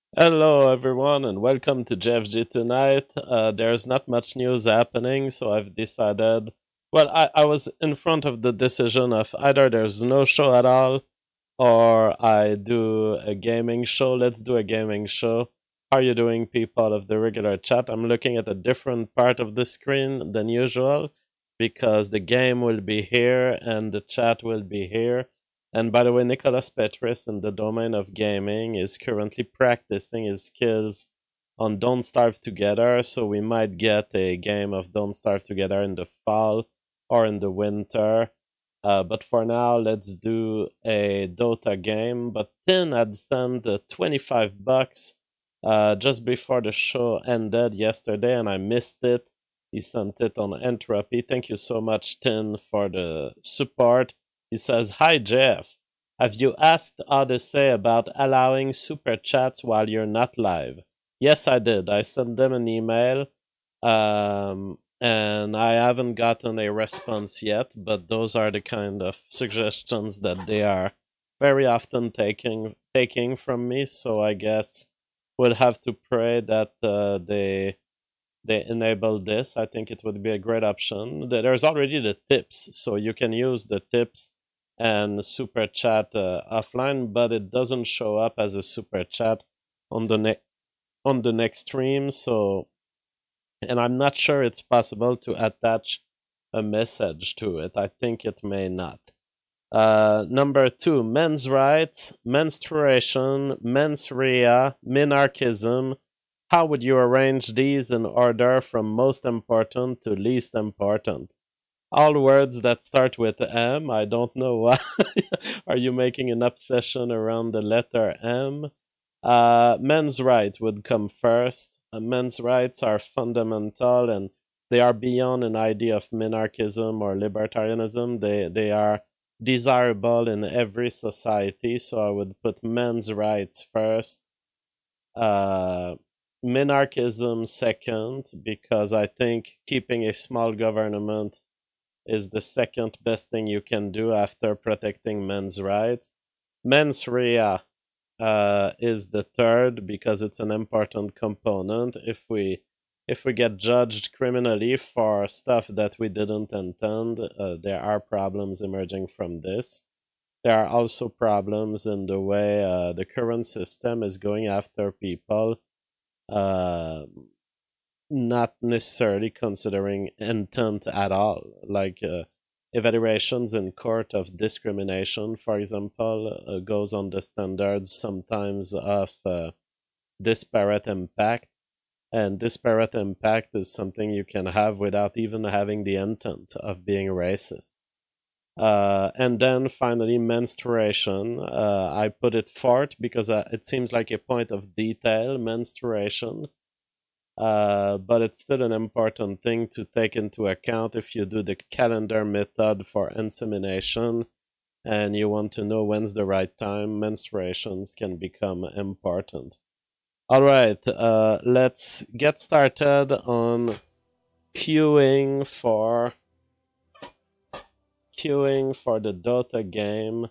Hello, everyone, and welcome to JFG tonight. There's not much news happening, so I've decided. Well, I was in front of the decision of either there's no show at all or I do a gaming show. Let's do a gaming show. How are you doing, people of the regular chat? I'm looking at a different part of the screen than usual because the game will be here and the chat will be here. And by the way, Nicholas Petris in the domain of gaming is currently practicing his skills on Don't Starve Together. So we might get a game of Don't Starve Together in the fall or in the winter. But for now, let's do a Dota game. But Tin had sent 25 bucks just before the show ended yesterday, and I missed it. He sent it on Entropy. Thank you so much, Tin, for the support. He says, "Hi, Jeff. Have you asked Odyssey about allowing super chats while you're not live?" Yes, I did. I sent them an email. And I haven't gotten a response yet, but those are the kind of suggestions that they are very often taking from me. So I guess we'll have to pray that they enable this. I think it would be a great option. There's already the tips, so you can use the tips and super chat offline, but it doesn't show up as a super chat on the next stream. So, and I'm not sure it's possible to attach a message to it. I think it may not. Number two, men's rights, menstruation, mensrea, minarchism. How would you arrange these in order from most important to least important? All words that start with M. I don't know why. Are you making an obsession around the letter M? Men's rights would come first. Men's rights are fundamental and they are beyond an idea of minarchism or libertarianism. They are desirable in every society. So I would put men's rights first. Uh, Minarchism second, because I think keeping a small government is the second best thing you can do after protecting men's rights. Mens rea is the third because it's an important component. If we get judged criminally for stuff that we didn't intend, there are problems emerging from this. There are also problems in the way the current system is going after people, uh, not necessarily considering intent at all. Like evaluations in court of discrimination, for example, goes on the standards sometimes of disparate impact. And disparate impact is something you can have without even having the intent of being racist. And then finally, menstruation. I put it fourth because it seems like a point of detail, menstruation. But it's still an important thing to take into account if you do the calendar method for insemination and you want to know when's the right time. Menstruations can become important. All right, let's get started on queuing for the Dota game.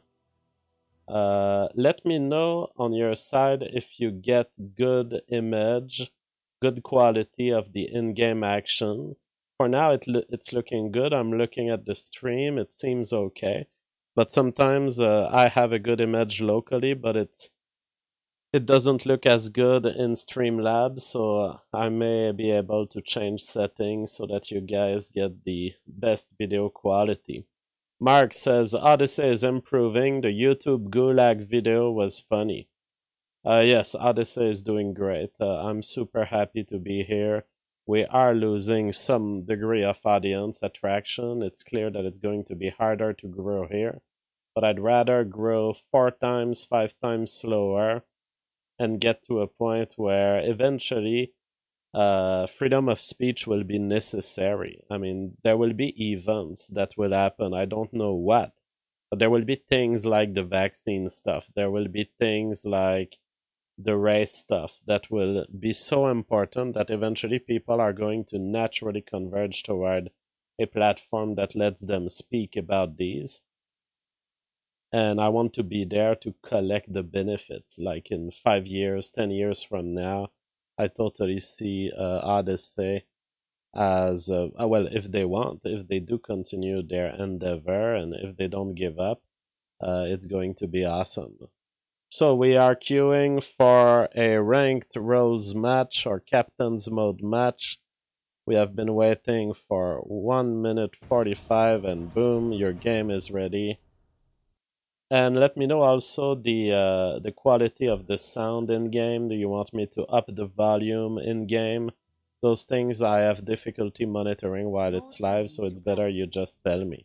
Let me know on your side if you get good image, good quality of the in-game action. For now, it's looking good. I'm looking at the stream. It seems okay. But sometimes I have a good image locally, but it doesn't look as good in Streamlabs, so I may be able to change settings so that you guys get the best video quality. Mark says Odyssey is improving. The YouTube Gulag video was funny. Yes, Odyssey is doing great. I'm super happy to be here. We are losing some degree of audience attraction. It's clear that it's going to be harder to grow here, but I'd rather grow 4 times, 5 times slower and get to a point where eventually freedom of speech will be necessary. I mean, there will be events that will happen. I don't know what, but there will be things like the vaccine stuff. There will be things like the race stuff that will be so important that eventually people are going to naturally converge toward a platform that lets them speak about these. and I want to be there to collect the benefits. Like in 5 years, 10 years from now, I totally see Odyssey as well, if they do continue their endeavor and if they don't give up, it's going to be awesome. So we are queuing for a ranked rose match or captain's mode match. We have been waiting for 1 minute 45 and boom, your game is ready. And let me know also the quality of the sound in game. Do you want me to up the volume in game? Those things I have difficulty monitoring while it's live, so it's better you just tell me.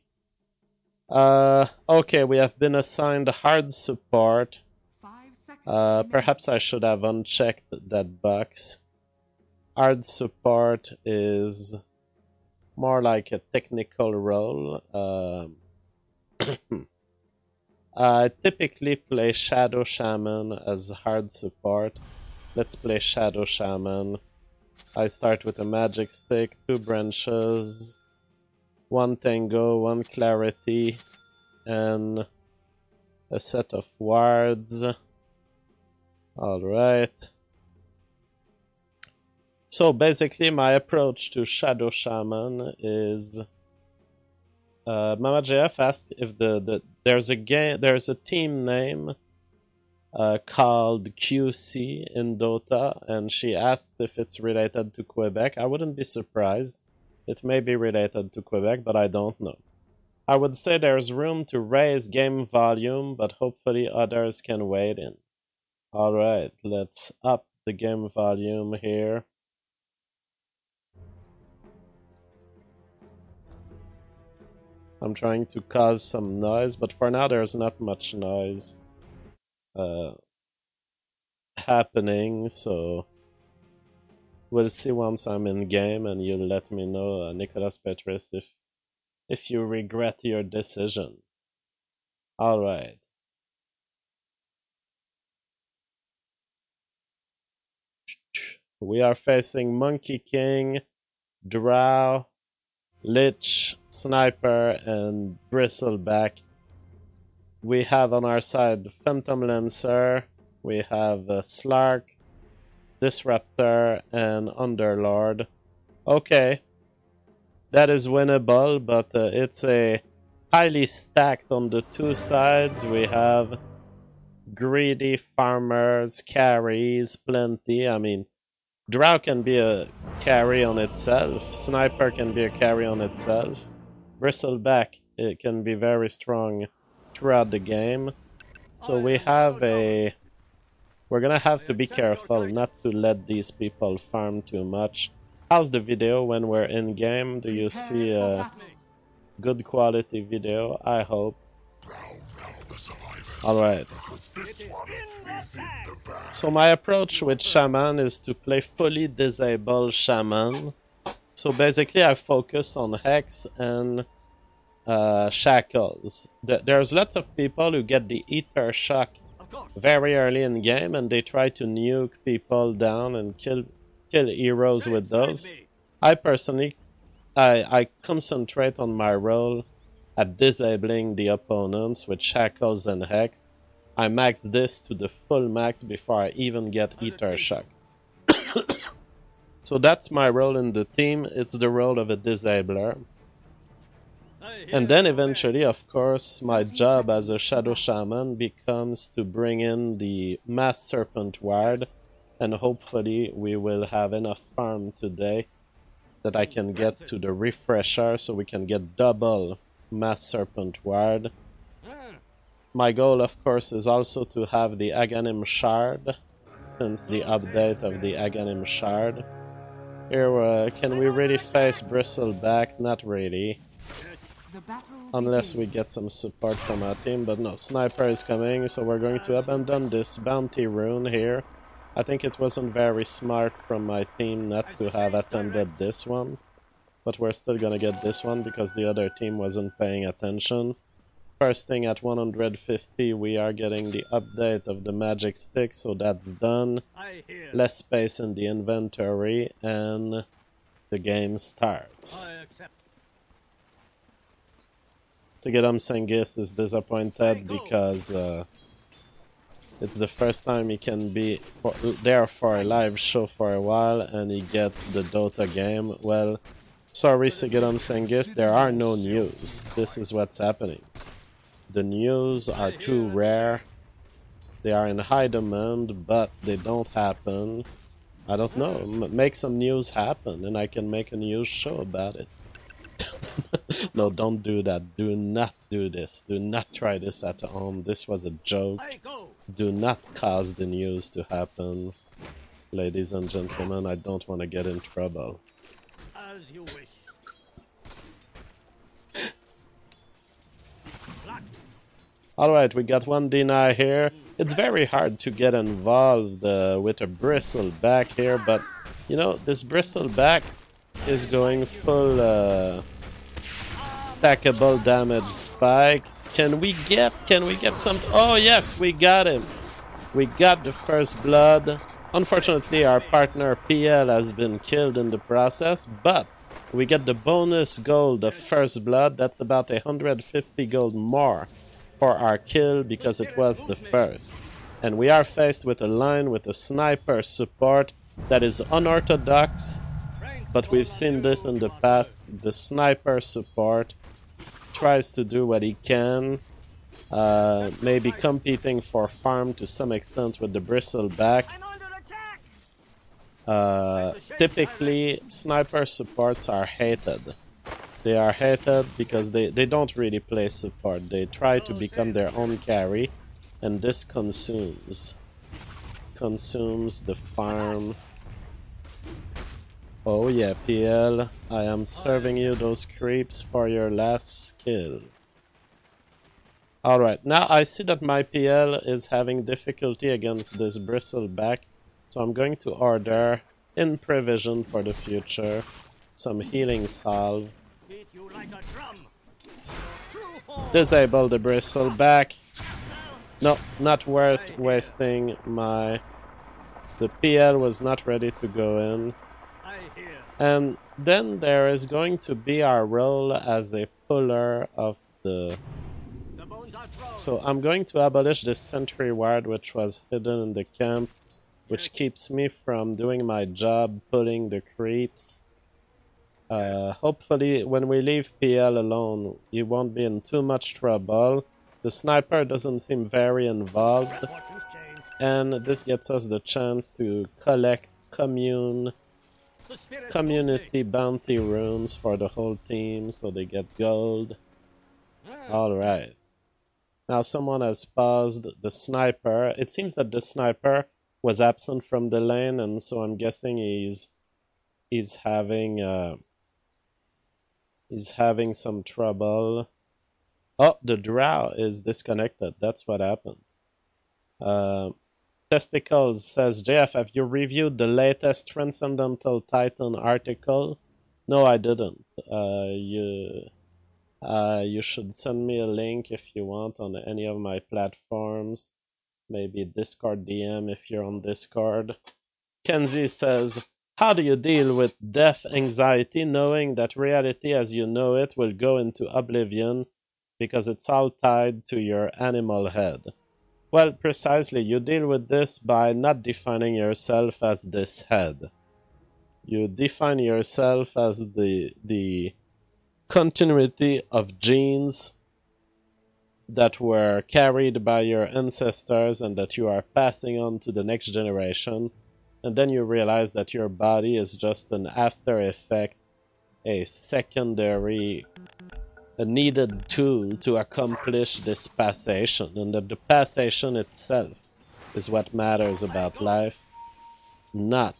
Okay, we have been assigned hard support. Perhaps I should have unchecked that box. Hard support is more like a technical role. I typically play Shadow Shaman as hard support. Let's play Shadow Shaman. I start with a magic stick, 2 branches, 1 tango, 1 clarity, and a set of wards. Alright. So basically my approach to Shadow Shaman is Mama JF asked if there's a team name called QC in Dota, and she asked if it's related to Quebec. I wouldn't be surprised. It may be related to Quebec, but I don't know. I would say there's room to raise game volume, but hopefully others can wade in. Alright, let's up the game volume here. I'm trying to cause some noise, but for now there's not much noise happening, so we'll see once I'm in game, and you'll let me know, Nicolas Petrus, if you regret your decision. Alright. We are facing Monkey King, Drow, Lich, Sniper, and Bristleback. We have on our side Phantom Lancer, we have Slark, Disruptor, and Underlord. Okay, that is winnable, but it's a highly stacked on the 2 sides. We have greedy farmers, carries, plenty. I mean, Drow can be a carry on itself, Sniper can be a carry on itself, Bristleback, it can be very strong throughout the game. So we have we're gonna have to be careful not to let these people farm too much. How's the video when we're in game? Do you see a good quality video? I hope. Alright. So my approach with Shaman is to play fully disabled Shaman. So basically I focus on Hex and Shackles. There's lots of people who get the Ether Shock very early in game, and they try to nuke people down and kill heroes with those. I personally, I concentrate on my role at disabling the opponents with Shackles and Hex. I max this to the full max before I even get Ether Shock. So that's my role in the team. It's the role of a disabler. And then eventually, of course, my job as a Shadow Shaman becomes to bring in the Mass Serpent Ward, and hopefully we will have enough farm today that I can get to the Refresher so we can get double Mass Serpent Ward. My goal, of course, is also to have the Aghanim Shard, since the update of the Aghanim Shard. Here, can we really face Bristleback? Not really. Unless we get some support from our team, but no, Sniper is coming, so we're going to abandon this bounty rune here. I think it wasn't very smart from my team not to have attended this one, but we're still gonna get this one because the other team wasn't paying attention. First thing, at 150 we are getting the update of the magic stick, so that's done. Less space in the inventory, and the game starts. Tigidam Sengis is disappointed because it's the first time he can be there for a live show for a while and he gets the Dota game. Well, sorry Tigidam Sengis, there are no news. This is what's happening. The news are too rare. They are in high demand, but they don't happen. I don't know. Make some news happen and I can make a news show about it. No, don't do that. Do not do this. Do not try this at home. This was a joke. Do not cause the news to happen. Ladies and gentlemen, I don't want to get in trouble. As you wish. Alright, we got one deny here. It's very hard to get involved with a bristleback here, but you know, this bristleback is going full stackable damage spike. Can we get something? Oh yes, we got him. We got the first blood. Unfortunately, our partner PL has been killed in the process, but we get the bonus gold of first blood. That's about 150 gold more for our kill because it was the first. And we are faced with a line with a sniper support that is unorthodox, but we've seen this in the past. The sniper support tries to do what he can, maybe competing for farm to some extent with the bristleback. Typically, sniper supports are hated. They are hated because they don't really play support. They try to become their own carry, and this consumes the farm. Oh yeah, PL, I am serving you those creeps for your last skill. Alright, now I see that my PL is having difficulty against this bristleback, so I'm going to order, in prevision for the future, some healing salve. Disable the bristleback. No, not worth wasting my... The PL was not ready to go in. And then there is going to be our role as a puller of the... So I'm going to abolish this sentry ward which was hidden in the camp, which keeps me from doing my job pulling the creeps. Hopefully when we leave PL alone, you won't be in too much trouble. The sniper doesn't seem very involved, and this gets us the chance to collect community bounty runes for the whole team, so they get gold. Alright. Now someone has paused the sniper. It seems that the sniper was absent from the lane, and so I'm guessing he's having some trouble. Oh, the drow is disconnected. That's what happened. Testicles says, JF, have you reviewed the latest Transcendental Titan article? No, I didn't. You should send me a link if you want on any of my platforms. Maybe Discord DM if you're on Discord. Kenzie says, how do you deal with death anxiety knowing that reality as you know it will go into oblivion because it's all tied to your animal head? Well, precisely, you deal with this by not defining yourself as this head. You define yourself as the continuity of genes that were carried by your ancestors and that you are passing on to the next generation, and then you realize that your body is just an after effect, a secondary, a needed tool to accomplish this passation, and that the passation itself is what matters about life, not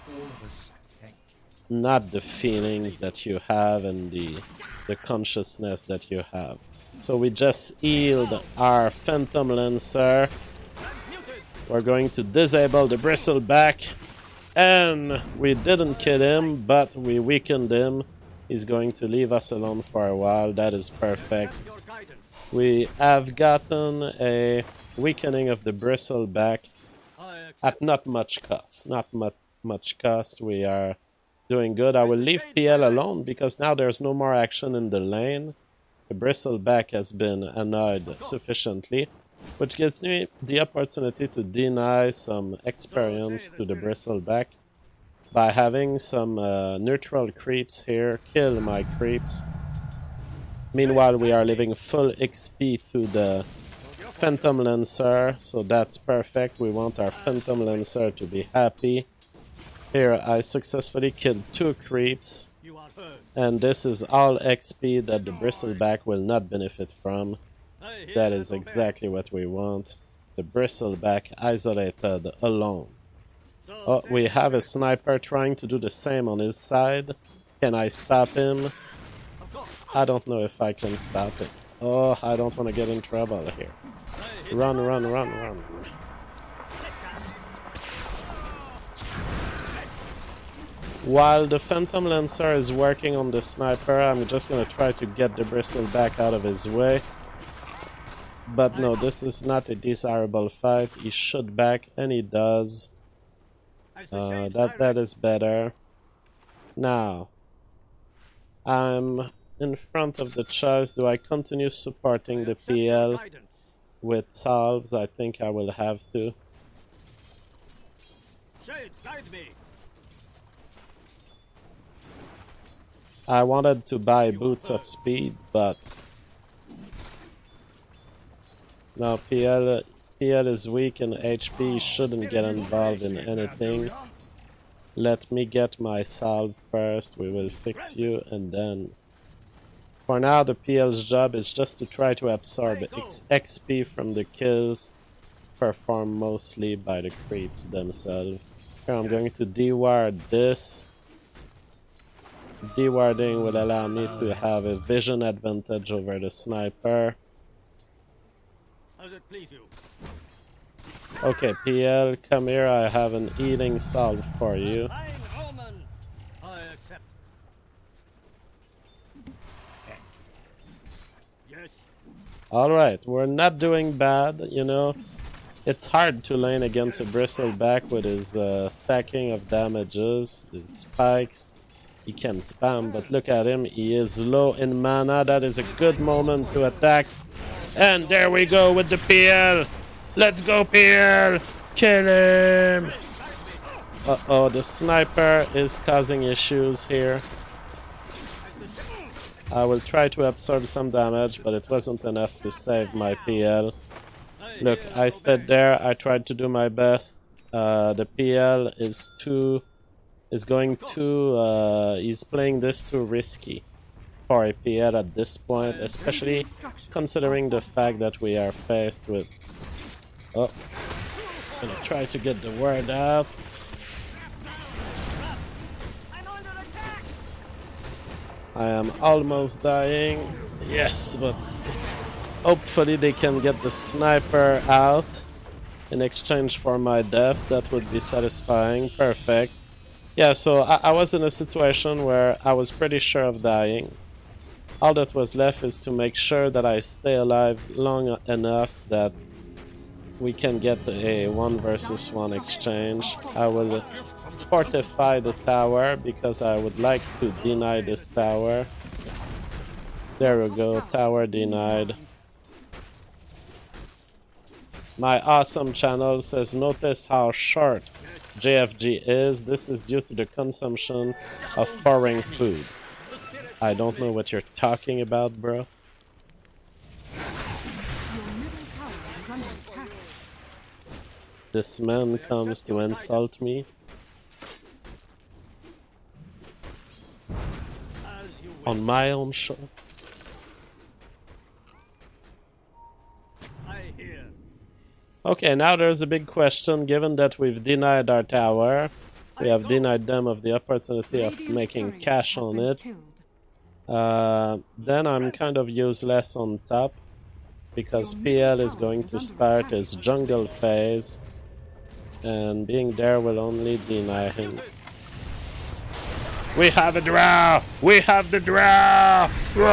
the feelings that you have and the consciousness that you have. So we just healed our Phantom Lancer. We're going to disable the bristleback, and we didn't kill him, but we weakened him. He's going to leave us alone for a while. That is perfect. We have gotten a weakening of the bristleback at not much cost. Not much cost. We are doing good. I will leave PL alone because now there's no more action in the lane. The bristleback has been annoyed sufficiently, which gives me the opportunity to deny some experience to the bristleback by having some neutral creeps here kill my creeps. Meanwhile, we are leaving full XP to the Phantom Lancer, so that's perfect. We want our Phantom Lancer to be happy. Here, I successfully killed 2 creeps, You are heard. and this is all XP that the bristleback will not benefit from. I hear That and is obey. exactly what we want. The bristleback isolated alone. So Oh, we take have a it. sniper trying to do the same on his side. Can I stop him? Of course. I don't know if I can stop it. Oh, I don't want to get in trouble here. I hear Run, run, run, run. While the Phantom Lancer is working on the sniper, I'm just gonna try to get the bristleback out of his way. But no, this is not a desirable fight. He should back, and he does. As the shades That direct. is better. Now, I'm in front of the choice. Do I continue supporting the Accept my PL guidance. with salves? I think I will have to. Shades, guide me. I wanted to buy Boots of Speed, but no, PL is weak in HP, he shouldn't get involved in anything. Let me get my salve first, we will fix you, and then... For now, the PL's job is just to try to absorb XP from the kills performed mostly by the creeps themselves. Here, I'm going to deward this. Dewarding will allow me to have a vision advantage over the sniper. As it please you. Okay, PL, come here. I have an eating salve for you. Fine Roman. I accept. Yes. Alright, we're not doing bad, you know. It's hard to lane against a bristleback with his stacking of damages, his spikes. He can spam, but look at him. He is low in mana. That is a good moment to attack. And there we go with the PL. Let's go, PL. Kill him. Uh-oh, the sniper is causing issues here. I will try to absorb some damage, but it wasn't enough to save my PL. Look, I stayed there. I tried to do my best. The PL is he's playing this too risky for a PL at this point, especially considering the fact that we are faced with... Oh, gonna try to get the word out. I'm under attack. I am almost dying. Yes, but hopefully they can get the sniper out in exchange for my death. That would be satisfying. Perfect. Yeah, so I was in a situation where I was pretty sure of dying. All that was left is to make sure that I stay alive long enough that we can get a 1 versus 1 exchange. I will fortify the tower because I would like to deny this tower. There we go, tower denied. My awesome channel says, notice how short JFG is. This is due to the consumption of foreign food. I don't know what you're talking about, bro. Your middle tower is under attack. This man comes to insult me As you wish. on my own show. I hear. Okay, now there's a big question. Given that we've denied our tower, we have denied them of the opportunity of Radiant's making courier cash has on been it. killed. Then I'm kind of useless on top because PL is going to start his jungle phase, and being there will only deny him. We have a drow! We have the drow!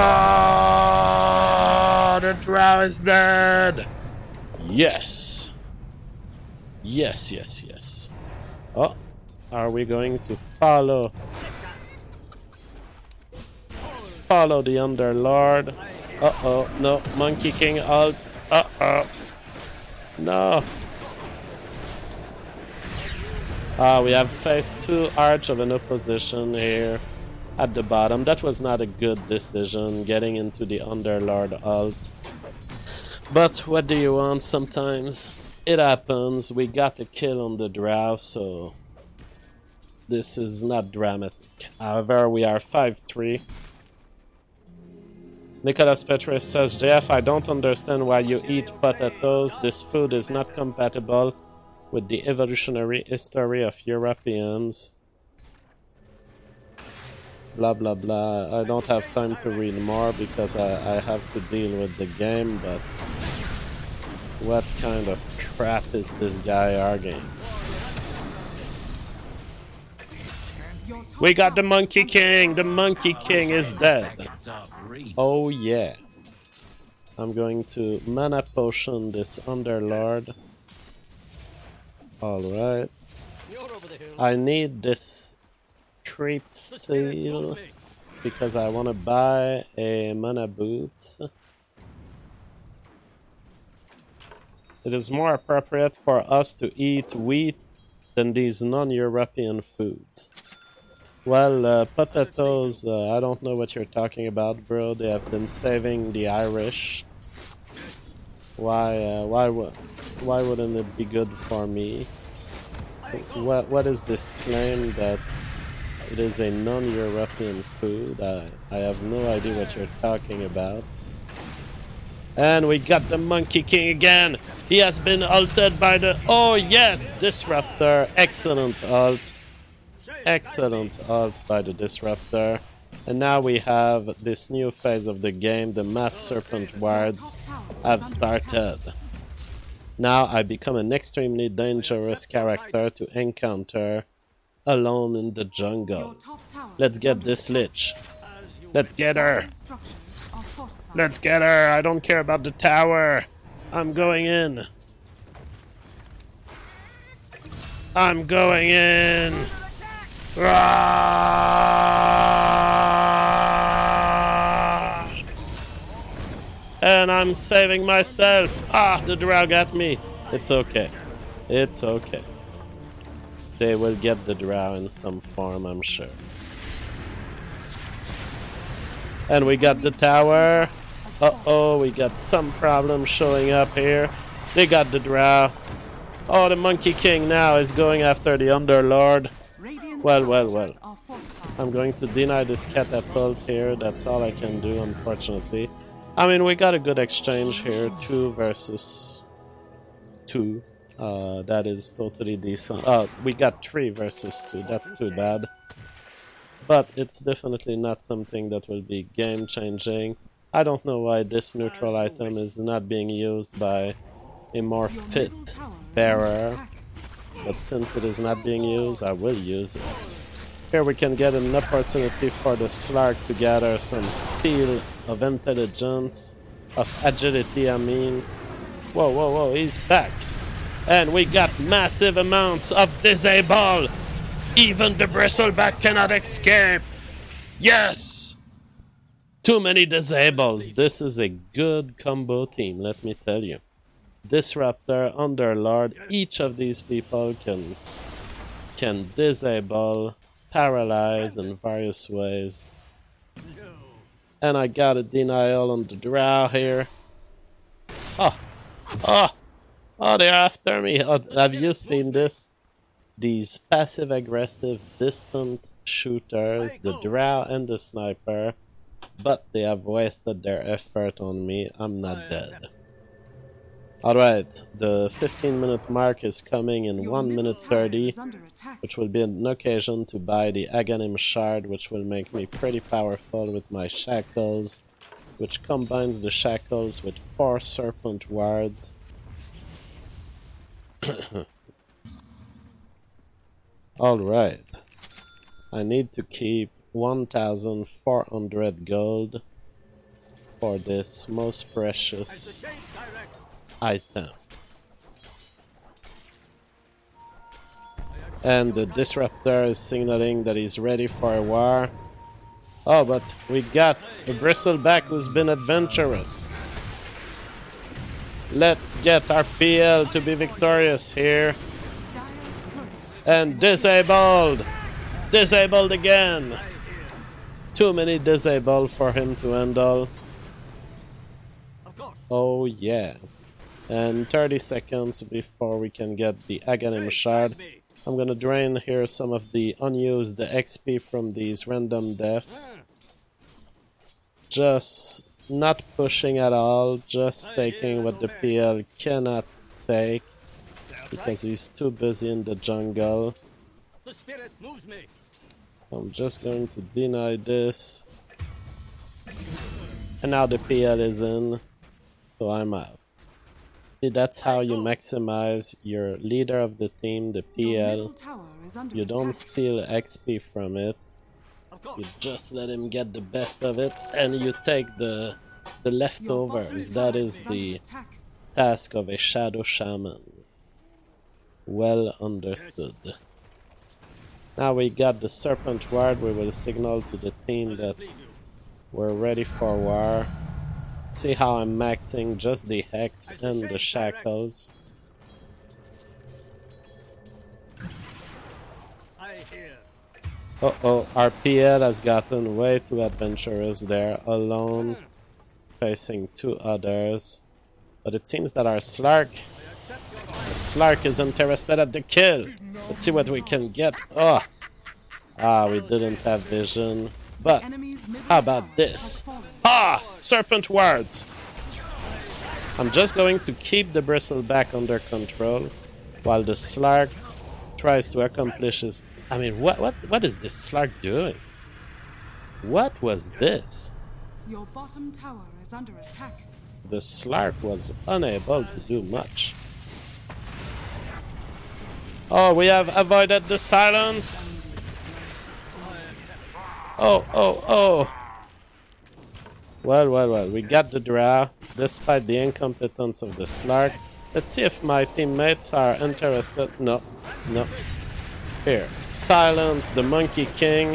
Roar! The drow is dead! Yes! Yes, yes, yes. Oh, are we going to follow the Underlord? Uh-oh, no, Monkey King ult. Uh-oh. No. We have phase 2 Arch of an opposition here at the bottom. That was not a good decision, getting into the Underlord ult. But what do you want sometimes? It happens. We got a kill on the Drow, so this is not dramatic. However, we are 5-3. Nicholas Petrus says, JF, I don't understand why you eat potatoes. This food is not compatible with the evolutionary history of Europeans. Blah blah blah. I don't have time to read more because I have to deal with the game, but what kind of crap is this guy arguing? We got the Monkey King! The Monkey King is dead! Oh yeah. I'm going to mana potion this Underlord. Alright. You're over the hill. I need this creep steel because I want to buy a mana boots. It is more appropriate for us to eat wheat than these non-European foods. Well, potatoes, I don't know what you're talking about, bro. They have been saving the Irish. Why wouldn't it be good for me? What is this claim that it is a non-European food? I have no idea what you're talking about. And we got the Monkey King again! He has been ulted by the... Oh yes! Disruptor! Excellent ult. Excellent ult by the Disruptor. And now we have this new phase of the game. The Mass Serpent Wards have started. Now I become an extremely dangerous character to encounter alone in the jungle. Let's get this Lich. Let's get her. Let's get her. I don't care about the tower. I'm going in. I'm going in. And I'm saving myself. Ah, the Drow got me. It's okay. It's okay. They will get the Drow in some form, I'm sure. And we got the tower. Uh-oh, we got some problem showing up here. They got the Drow. Oh, the Monkey King now is going after the Underlord. Well. I'm going to deny this catapult here. That's all I can do, unfortunately. I mean, we got a good exchange here. 2 versus 2. That is totally decent. Oh, we got 3 versus 2. That's too bad. But it's definitely not something that will be game-changing. I don't know why this neutral item is not being used by a more fit bearer. But since it is not being used, I will use it. Here we can get an opportunity for the Slark to gather some steel of intelligence, of agility, I mean. Whoa, he's back. And we got massive amounts of disable. Even the bristleback cannot escape. Yes! Too many disables. This is a good combo team, let me tell you. Disruptor, Underlord, each of these people can disable, paralyze in various ways. And I got a denial on the Drow here. Oh, they're after me. Oh, have you seen this? These passive-aggressive, distant shooters, the Drow and the Sniper, but they have wasted their effort on me. I'm not dead. Alright, the 15-minute mark is coming in 1 minute 30, which will be an occasion to buy the Aghanim Shard, which will make me pretty powerful with my Shackles, which combines the Shackles with 4 Serpent Wards. Alright, I need to keep 1,400 gold for this most precious item. And the Disruptor is signaling that he's ready for a war. Oh, but we got a bristleback who's been adventurous. Let's get our PL to be victorious here. Dire's courier. And disabled! Disabled again! Too many disabled for him to handle. Of course. Oh yeah. And 30 seconds before we can get the Aghanim Shard. I'm gonna drain here some of the unused XP from these random deaths. Just not pushing at all, just taking what the PL cannot take because he's too busy in the jungle. The spirit moves me. I'm just going to deny this. And now the PL is in, so I'm out. See, that's how you maximize your leader of the team, the Your PL. middle tower is under You don't attack. steal XP from it. Of You course. just let him get the best of it, and you take the Your leftovers. bottom That tower is under the attack. task of a Shadow Shaman. Well understood. Now we got the Serpent Ward. We will signal to the team that we're ready for war. See how I'm maxing just the Hex and the Shackles. I hear. Uh-oh, our PL has gotten way too adventurous there, alone, facing two others. But it seems that our Slark is interested at the kill. Let's see what we can get. Oh, we didn't have vision. But Enemy's middle how tower about this? has fallen. Serpent wards. I'm just going to keep the Bristleback under control while the Slark tries to accomplish his... I mean, what is this Slark doing? What was this? Your bottom tower is under attack. The Slark was unable to do much. Oh, we have avoided the silence. Oh. Well, we got the draw, despite the incompetence of the Slark. Let's see if my teammates are interested. No. Here, silence the Monkey King.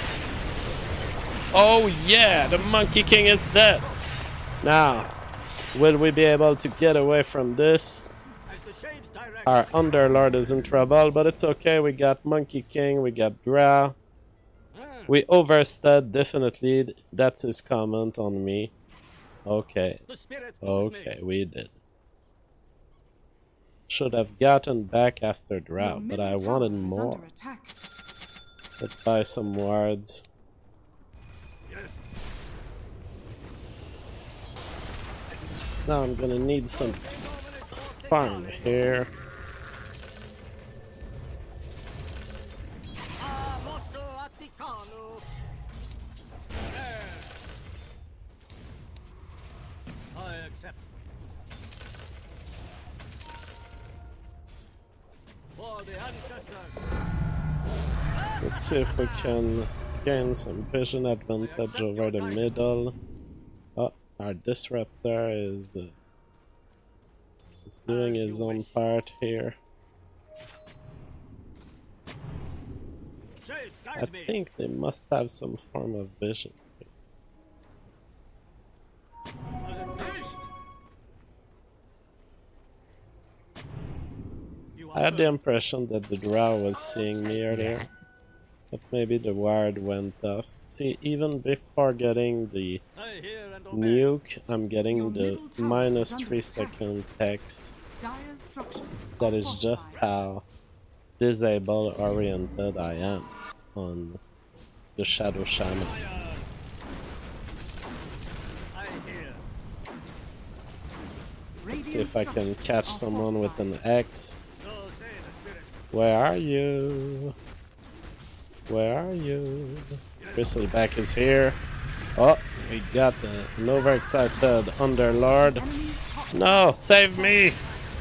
Oh yeah, the Monkey King is dead. Now, will we be able to get away from this? As the shades direct. Our Underlord is in trouble, but it's okay. We got Monkey King, we got Drow. We overstead, definitely. That's his comment on me. Okay, The spirit moves okay, me. we did. Should have gotten back after Your Drow, but I middle tower wanted is more. under attack. Let's buy some wards. Now I'm gonna need some farm here. Mosso Atticano. I accept. For the ancestors. Let's see if we can gain some vision advantage over the middle. Oh, our disruptor is doing his own part here. Shades, I guide me. think they must have some form of vision. You I had the impression that the Drow was seeing me earlier, but maybe the ward went off. See, even before getting the I hear and obey. nuke, I'm getting Your the middle tower minus is under 3 attack. second hex. Dire's structures That are is just fortified. how disable oriented I am on the Shadow Shaman. I hear. Radiant See if I can structures catch are someone with fortified. an X. So say the spirit. Where are you? Where are you? Bristleback is here. Oh, we got an overexcited Underlord. Enemy's top No, save me!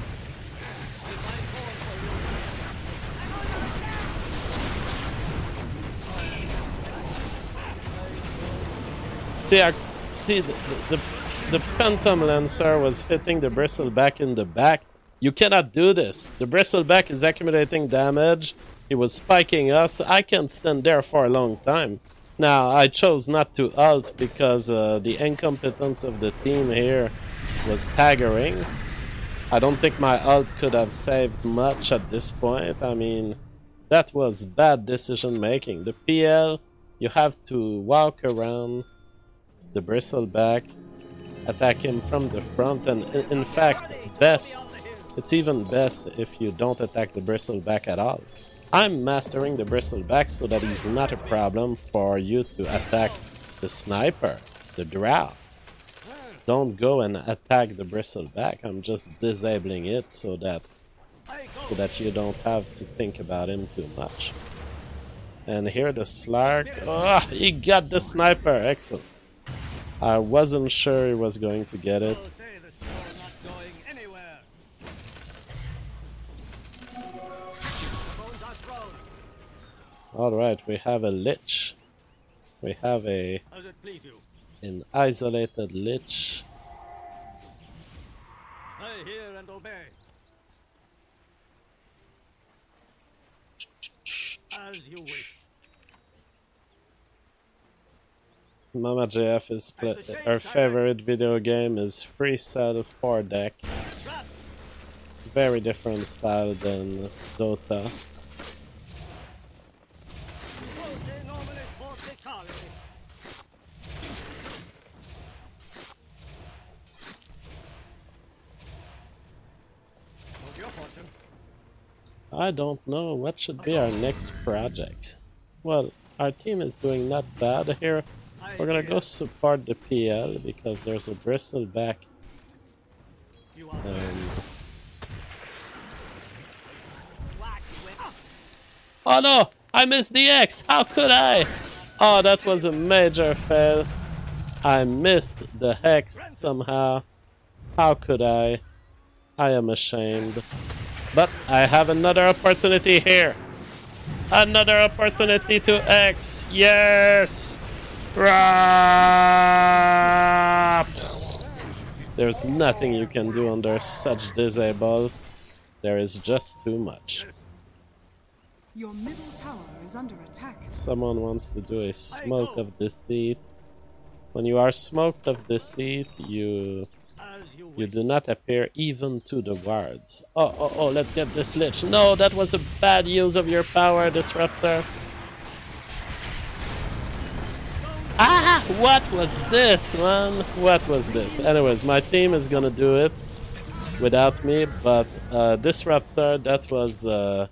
See, the Phantom Lancer was hitting the Bristleback in the back. You cannot do this. The Bristleback is accumulating damage. He was spiking us. I can't stand there for a long time. Now, I chose not to ult because the incompetence of the team here was staggering. I don't think my ult could have saved much at this point. I mean, that was bad decision making. The PL, you have to walk around the bristleback, attack him from the front, and in fact, it's even best if you don't attack the bristleback at all. I'm mastering the bristleback so that he's not a problem for you to attack the sniper, the drow. Don't go and attack the bristleback. I'm just disabling it so that you don't have to think about him too much. And here the Slark. Oh, he got the sniper. Excellent. I wasn't sure he was going to get it. Say that you're not going anywhere. Bones are thrown. Alright, we have a Lich. We have As it please you. an isolated Lich. I hear and obey. As you wish. Mama JF is her favorite video game is Free Cell 4 deck. Trap. Very different style than Dota. Vote normally for victory. Of your fortune. I don't know what should be our next project. Well, our team is doing not bad here. We're gonna go support the PL because there's a bristleback. You are Oh no! I missed the X! How could I? Oh, that was a major fail. I missed the Hex somehow. How could I? I am ashamed. But I have another opportunity here. Another opportunity to X. Yes! Rap! There's nothing you can do under such disables. There is just too much. Your middle tower is under attack. Someone wants to do a smoke of deceit. When you are smoked of deceit, you as you wish. do not appear even to the wards. Oh, let's get this Lich. No, that was a bad use of your power, Disruptor. Ah, what was this, man? What was this? Anyways, my team is gonna do it without me, but Disruptor, that was...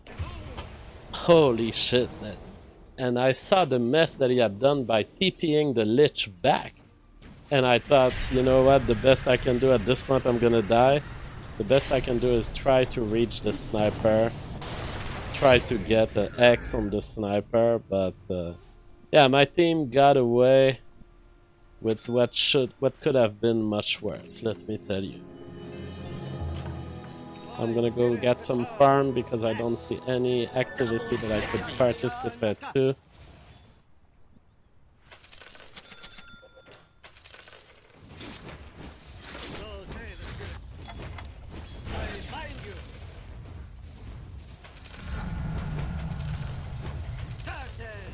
holy shit. And I saw the mess that he had done by TPing the Lich back. And I thought, you know what, the best I can do at this point, I'm gonna die. The best I can do is try to reach the sniper. Try to get an X on the sniper, but... yeah, my team got away with what could have been much worse, let me tell you. I'm gonna go get some farm because I don't see any activity that I could participate to. So say the spirit. I bind you. Curses.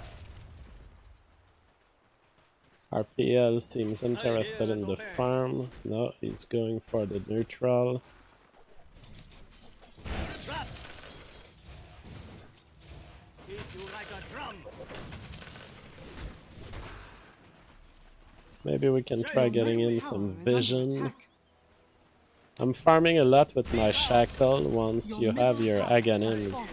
RPL seems interested in the farm. No, he's going for the neutral. Trap. Hit you like a drum. Maybe we can try getting in Tower some is under vision. attack. I'm farming a lot with my shackle. Once you have your Aghanims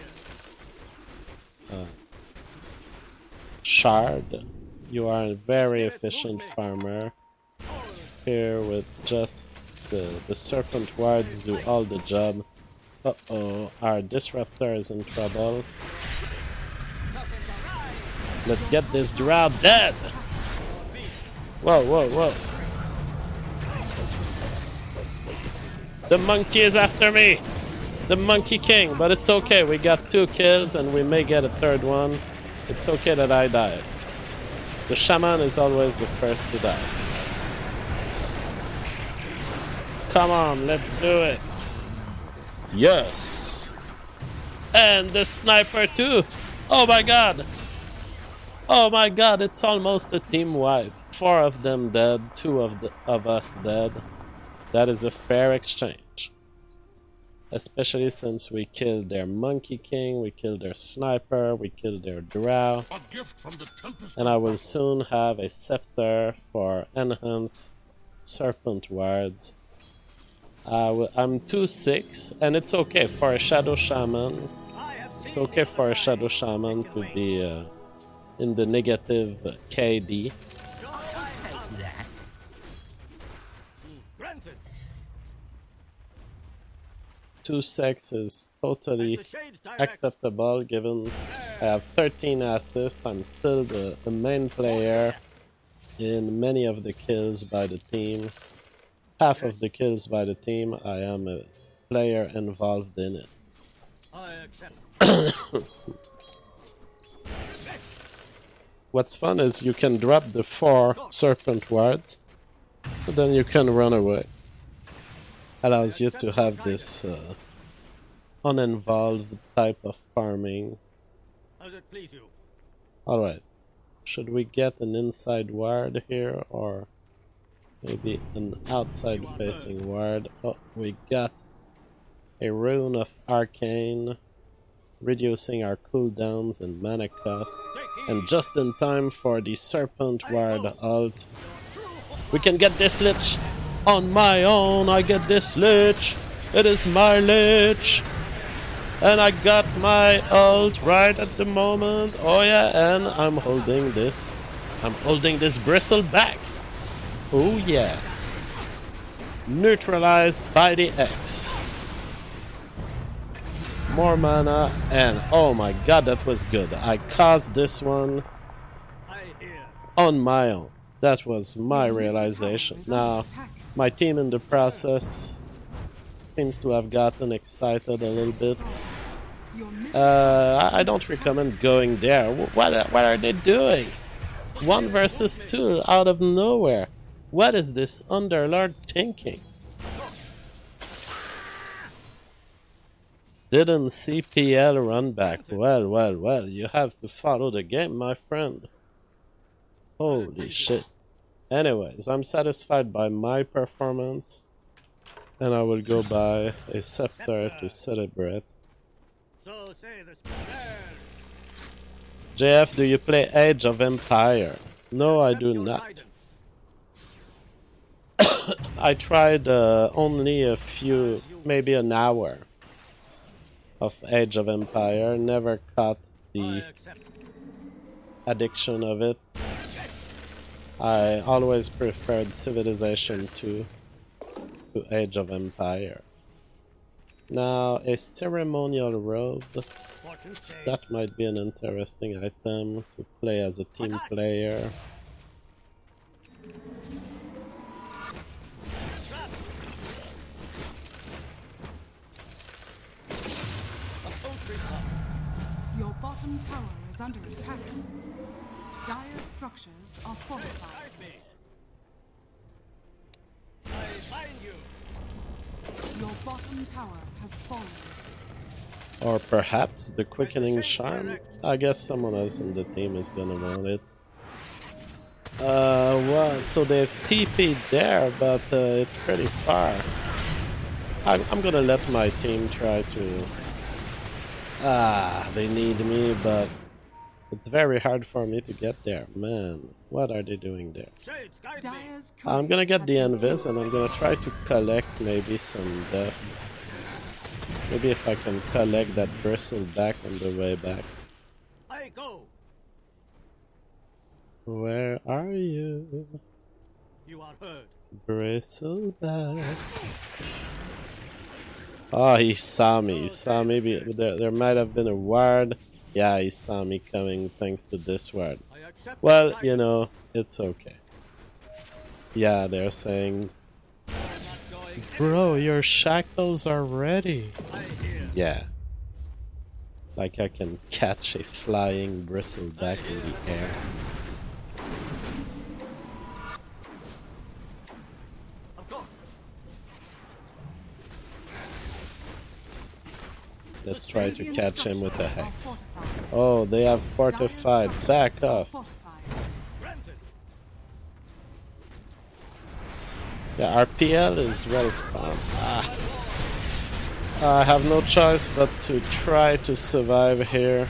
shard, you are a very efficient farmer. Here with just the serpent wards do all the job. Uh-oh, our Disruptor is in trouble. Let's get this drow dead! Whoa, whoa, whoa. The monkey is after me! The Monkey King, but it's okay, we got 2 kills and we may get a 3rd one. It's okay that I died. The shaman is always the first to die. Come on, let's do it! Yes! And the sniper too! Oh my god! Oh my god, it's almost a team wipe. 4 of them dead, 2 of us dead. That is a fair exchange. Especially since we killed their Monkey King, we killed their Sniper, we killed their Drow. And I will soon have a Scepter for enhanced Serpent Wards. I'm 2-6, and it's okay for a Shadow Shaman. It's okay for a Shadow Shaman to be in the negative KD. Take that. Granted. 2-6 is totally The Shades direct. acceptable given I have 13 assists. I'm still the main player in many of the kills by the team. Half of the kills by the team, I am a player involved in it. I accept. What's fun is you can drop the 4 Serpent Wards, but then you can run away. Allows you to have this uninvolved type of farming. Does it please you? Alright, should we get an inside ward here or maybe an outside facing ward? Oh, we got a Rune of Arcane, reducing our cooldowns and mana cost, and just in time for the Serpent Ward ult. We can get this Lich on my own. I get this Lich. It is my Lich. And I got my ult right at the moment. Oh yeah, and I'm holding this. I'm holding this Bristle back. Oh yeah. Neutralized by the X. More mana, and oh my god, that was good. I caused this one I hear. on my own. That was my realization. Now, my team in the process seems to have gotten excited a little bit. Your middle I don't recommend going there. What are they doing? 1 versus 2 out of nowhere. What is this Underlord thinking? Didn't CPL run back. Well, you have to follow the game, my friend. Holy shit. Anyways, I'm satisfied by my performance, and I will go buy a Scepter to celebrate. So say the spare. JF, do you play Age of Empire? No, I do not. I tried only a few, maybe an hour of Age of Empire. Never caught I the accept. addiction of it. I always preferred Civilization 2 to Age of Empire. Now, a ceremonial robe. Fortune say. That might be an interesting item to play as a team player. Your bottom tower is under attack. Dire structures are fortified. Guard me. I bind you. Your bottom tower has fallen. Or perhaps the Quickening Charm? I guess someone else in the team is gonna want it. Well, so they've TP'd there, but it's pretty far. I'm gonna let my team try to... they need me, but it's very hard for me to get there. Man, what are they doing there? Shades, guide me. Dire's I'm courier gonna get has the been Invis and I'm gonna try to collect maybe some deaths. Maybe if I can collect that Bristle back on the way back. I go. Where are you? You are heard. Bristleback. Oh, he saw me. He saw me. There might have been a ward. Yeah, he saw me coming thanks to this ward. I accept. Well, you know, it's okay. Yeah, they're saying, I'm not going. bro, your shackles are ready. I hear. Yeah. Like I can catch a flying Bristleback in the air. Of course. Let's try to catch him with a structures are hex. fortified. Oh, they have Dire fortified. structures Back are off. fortified. Granted. Yeah, RPL is well fun. I have no choice but to try to survive here.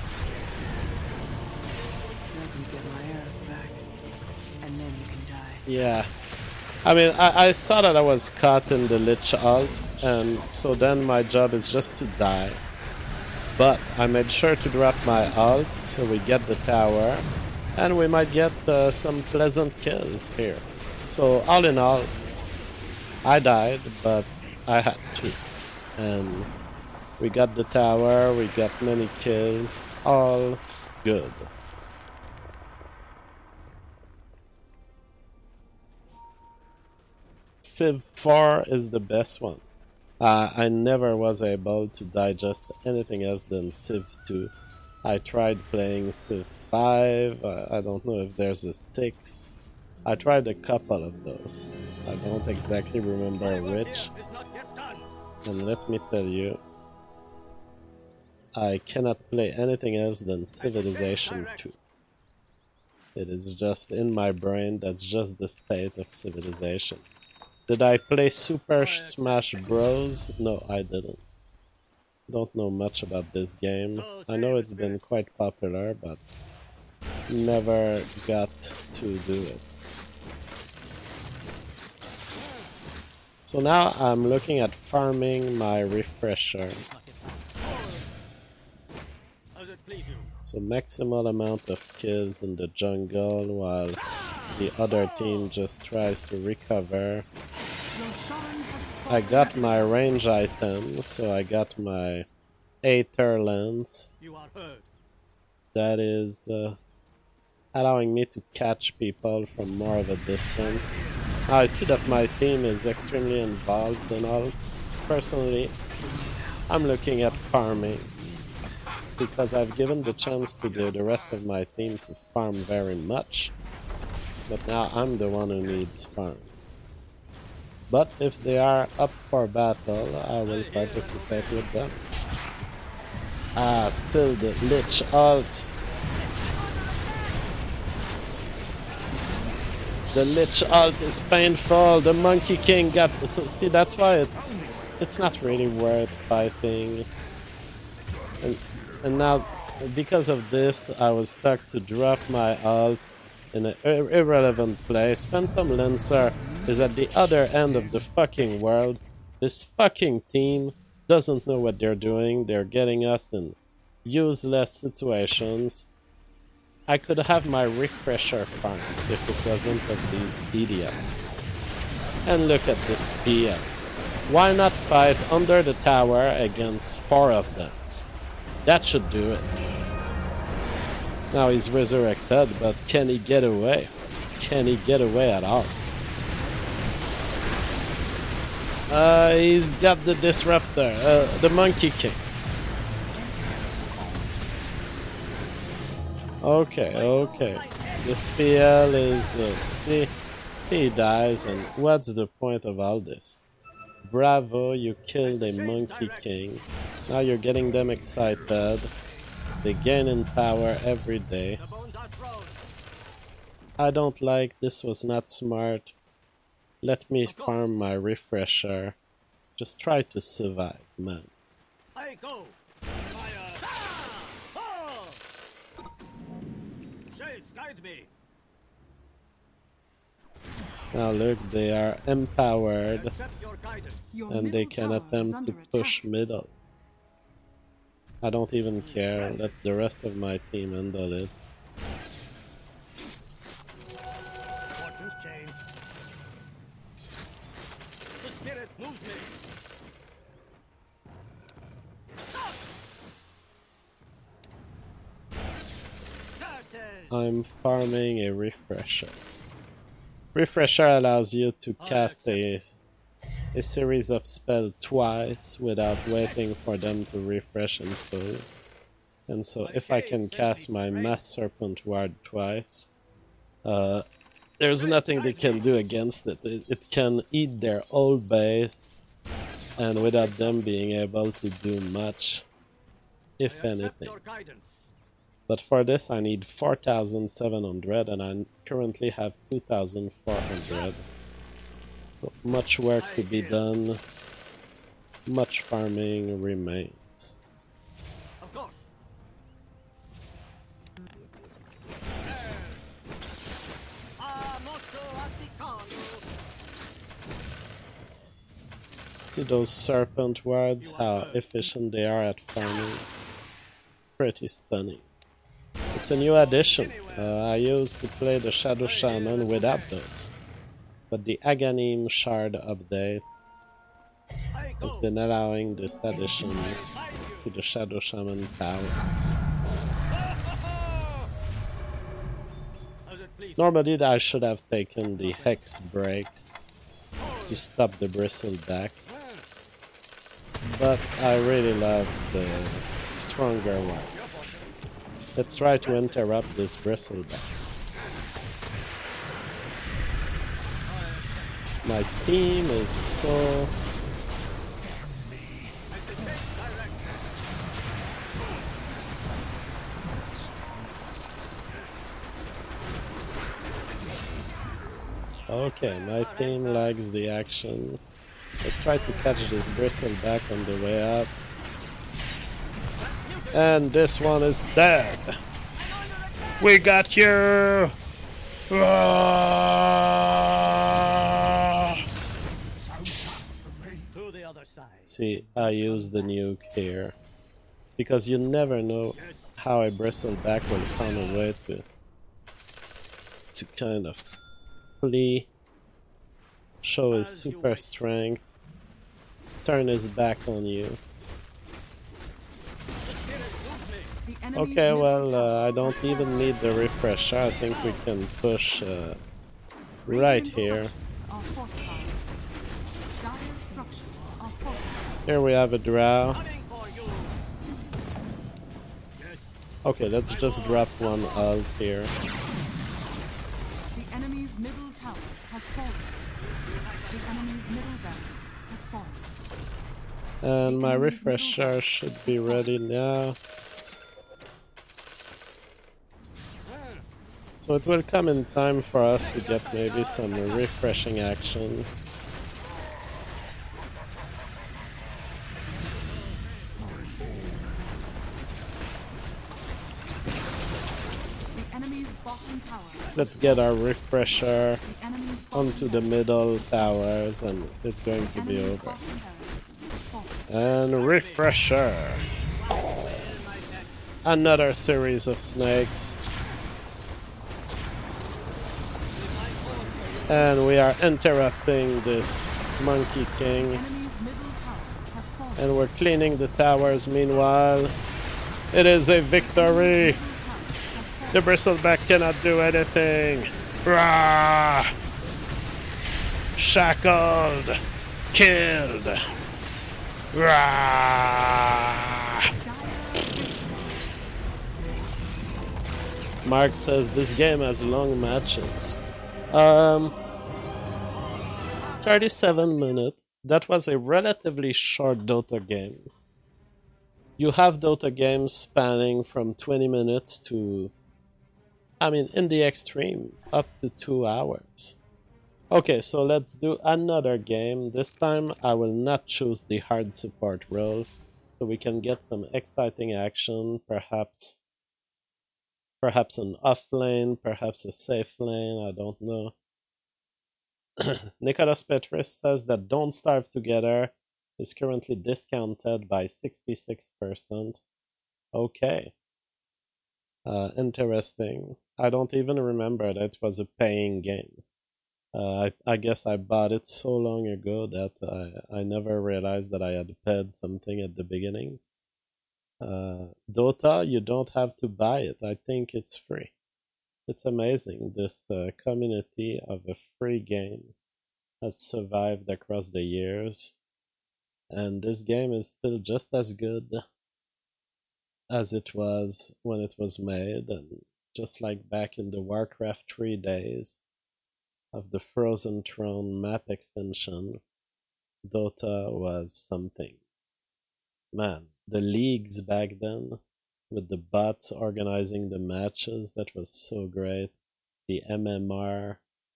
Let me get my arrows back, and then you can die. Yeah. I mean, I saw that I was caught in the Lich ult, and so then my job is just to die. But I made sure to drop my ult, so we get the tower, and we might get some pleasant kills here. So all in all, I died, but I had to. And we got the tower, we got many kills, all good. Civ 4 is the best one. I never was able to digest anything else than Civ 2. I tried playing Civ 5, I don't know if there's a 6. I tried a couple of those. I don't exactly remember which. Is not yet done. And let me tell you, I cannot play anything else than Civilization 2. It is just in my brain, that's just the state of Civilization. Did I play Super Smash Bros? No, I didn't. Don't know much about this game. I know it's been quite popular, but never got to do it. So now I'm looking at farming my refresher. As it please you. So maximal amount of kills in the jungle while the other team just tries to recover. Roshan has I fought got my range item, so I got my Aether Lens. You are heard. That is allowing me to catch people from more of a distance. I see that my team is extremely involved and all. Personally, I'm looking at farming because I've given the chance to the rest of my team to farm very much. But now I'm the one who needs farm. But if they are up for battle, I will participate with them. Ah, still the Lich ult. The Lich ult is painful. The Monkey King got... So, see, that's why it's not really worth fighting. And now, because of this, I was stuck to drop my ult in an irrelevant place. Phantom Lancer is at the other end of the fucking world. This fucking team doesn't know what they're doing. They're getting us in useless situations. I could have my refresher farmed if it wasn't of these idiots. And look at this spear. Why not fight under the tower against 4 of them? That should do it. Now he's resurrected, but can he get away? Can he get away at all? He's got the disruptor, the Monkey King. Okay, okay. This PL is... see, he dies, and what's the point of all this? Bravo, you killed a Monkey King. Now you're getting them excited. They gain in power every day. The bones are thrown. I don't like, this was not smart. Let me farm my refresher. Just try to survive, man. I go. Fire. Ah! Shades, guide me. Now look, they are empowered Accept your guidance. Your and they middle can tower is attempt to under push attack. middle. I don't even care, let the rest of my team handle it. Fortunes change. The spirit moves me. Curses. I'm farming a refresher. Refresher allows you to cast a series of spells twice without waiting for them to refresh in full. And so if I can cast my Mass Serpent Ward twice, there's nothing they can do against it. It can eat their old base, and without them being able to do much, if I accept anything. your guidance. But for this I need 4,700 and I currently have 2,400. So much work to be done. Much farming remains. Of course. See those serpent wards, how efficient they are at farming. Pretty stunning. It's a new addition. I used to play the Shadow Shaman without those. But the Aghanim Shard update has been allowing this addition to the Shadow Shaman towers. Normally I should have taken the Hex breaks to stop the Bristleback, but I really love the stronger ones. Let's try to interrupt this Bristleback. My team is so... Okay, my team lags the action. Let's try to catch this Bristleback on the way up. And this one is dead. We got you! See, I use the nuke here. Because you never know how a Bristleback will find a way to kind of flee, show his super strength, turn his back on you. Okay, well, I don't even need the refresher. I think we can push right here. Here we have a drow. Okay, let's just drop one ult here. The enemy's middle tower has fallen. The enemy's middle barracks has fallen. And my refresher should be ready now. So it will come in time for us to get maybe some refreshing action. The enemy's bottom tower. Let's get our refresher onto the middle towers and it's going to be over. And refresher! Another series of snakes. And we are interrupting this Monkey King. And we're cleaning the towers meanwhile. It is a victory! The Bristleback cannot do anything! Rah! Shackled! Killed! Rah! Mark says this game has long matches. 37 minutes. That was a relatively short Dota game. You have Dota games spanning from 20 minutes to, I mean, in the extreme, up to 2 hours. Okay, so let's do another game. This time I will not choose the hard support role, so we can get some exciting action, perhaps an off lane, perhaps a safe lane, I don't know. Nicholas Petris says that Don't Starve Together is currently discounted by 66%. Okay. Interesting. I don't even remember that it was a paying game. I guess I bought it so long ago that I never realized that I had paid something at the beginning. Dota, you don't have to buy it. I think it's free. It's amazing. This community of a free game has survived across the years. And this game is still just as good as it was when it was made. And just like back in the Warcraft 3 days of the Frozen Throne map extension, Dota was something. Man, the leagues back then, with the bots organizing the matches. That was so great. The MMR.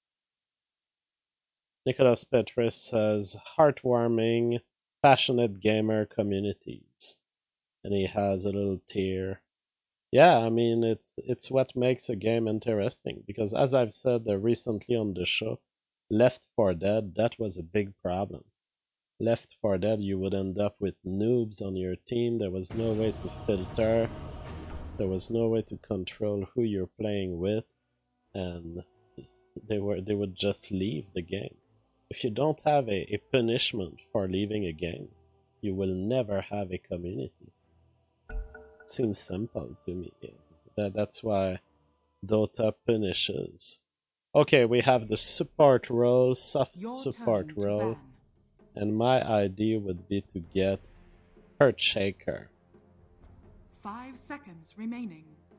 Nicholas Petris says, heartwarming, passionate gamer communities. And he has a little tear. Yeah, I mean, it's what makes a game interesting. Because as I've said recently on the show, Left 4 Dead, that was a big problem. Left 4 Dead, you would end up with noobs on your team. There was no way to filter. There was no way to control who you're playing with. And they would just leave the game. If you don't have a punishment for leaving a game, you will never have a community. It seems simple to me. That's why Dota punishes. Okay, we have the support role, soft Your support turn to role. ban. And my idea would be to get Earthshaker. 5 seconds remaining.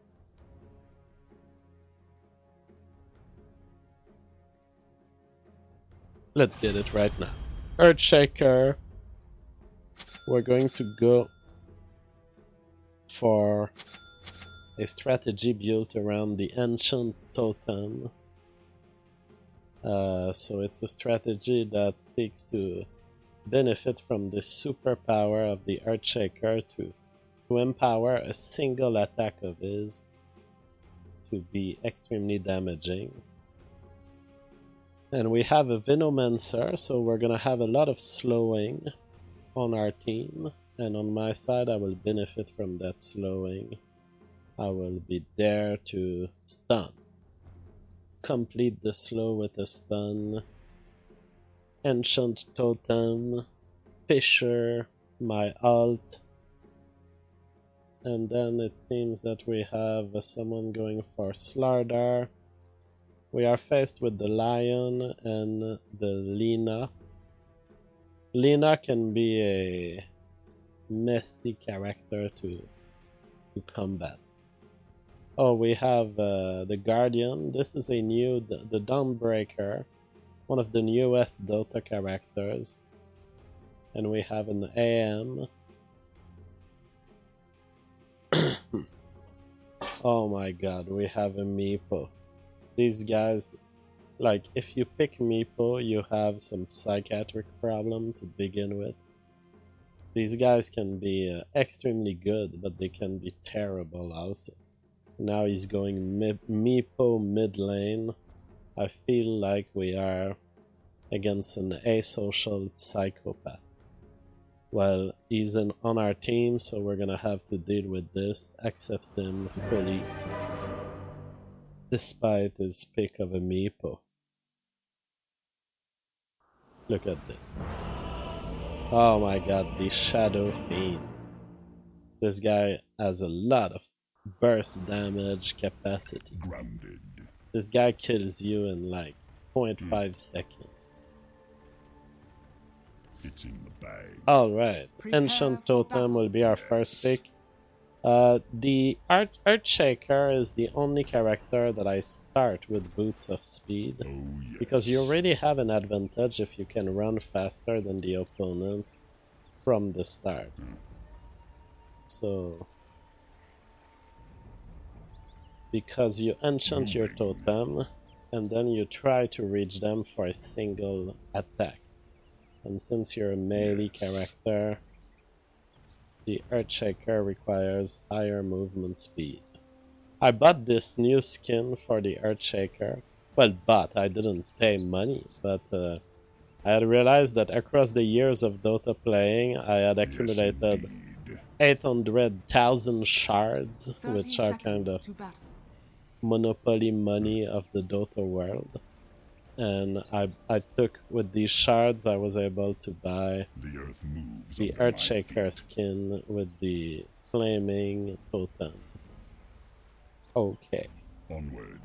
Let's get it right now. Earthshaker. We're going to go for a strategy built around the Ancient Totem. So it's a strategy that seeks to benefit from the superpower of the Earthshaker to empower a single attack of his to be extremely damaging. And we have a Venomancer, so we're gonna have a lot of slowing on our team. And on my side, I will benefit from that slowing. I will be there to stun. Complete the slow with a stun. Ancient Totem. Fisher. My ult. And then it seems that we have someone going for Slardar. We are faced with the Lion and the Lina. Lina can be a messy character to combat. Oh, we have the Guardian. This is a new, the Dawnbreaker, one of the newest Dota characters. And we have an AM. Oh my god, we have a Meepo. These guys, like, if you pick Meepo, you have some psychiatric problem to begin with. These guys can be extremely good, but they can be terrible also. Now he's going Meepo mid lane. I feel like we are against an asocial psychopath. Well, he's on our team, so we're gonna have to deal with this, accept him fully, despite his pick of a Meepo. Look at this. Oh my god, the Shadow Fiend. This guy has a lot of burst damage capacity. Grounded. This guy kills you in like 0.5 seconds. It's in the bag. Alright, Prepare Ancient for Totem battle. will be our first pick. The Earthshaker is the only character that I start with Boots of Speed. Oh, yes. Because you already have an advantage if you can run faster than the opponent from the start. So, because you enchant your totem and then you try to reach them for a single attack. And since you're a melee character, the Earthshaker requires higher movement speed. I bought this new skin for the Earthshaker. Well, I didn't pay money, but I had realized that across the years of Dota playing, I had accumulated Indeed. 800,000 shards, 30 which are seconds kind of to battle. monopoly money of the Dota world. And I took, with these shards, I was able to buy The earth moves. the under my Earthshaker feet. skin with the flaming totem. Okay. Onward.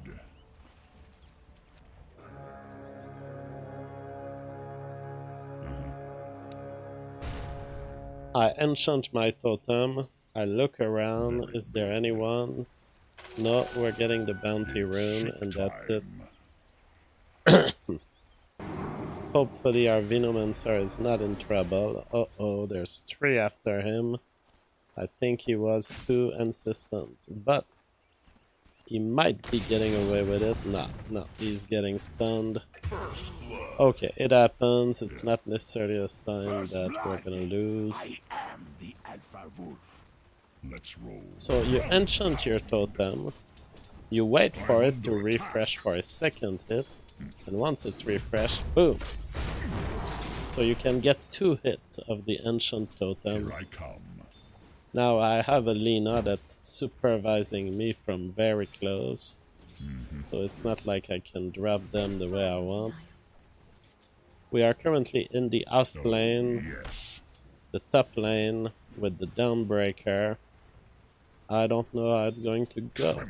I enchant my totem. I look around. Is there anyone? No, we're getting the bounty rune, and that's it. Hopefully our Venomancer is not in trouble. Uh-oh, there's 3 after him. I think he was too insistent, but he might be getting away with it. No, he's getting stunned. Okay, it happens. It's not necessarily a sign that we're gonna lose. I am the Alpha Wolf. Let's roll. So you enchant your totem, you wait for it to refresh for a second hit, and once it's refreshed, boom! So you can get 2 hits of the enchant totem. Here I come. Now I have a Lina that's supervising me from very close, so it's not like I can drop them the way I want. We are currently in the off lane, Yes. the top lane with the Dawnbreaker. I don't know how it's going to go.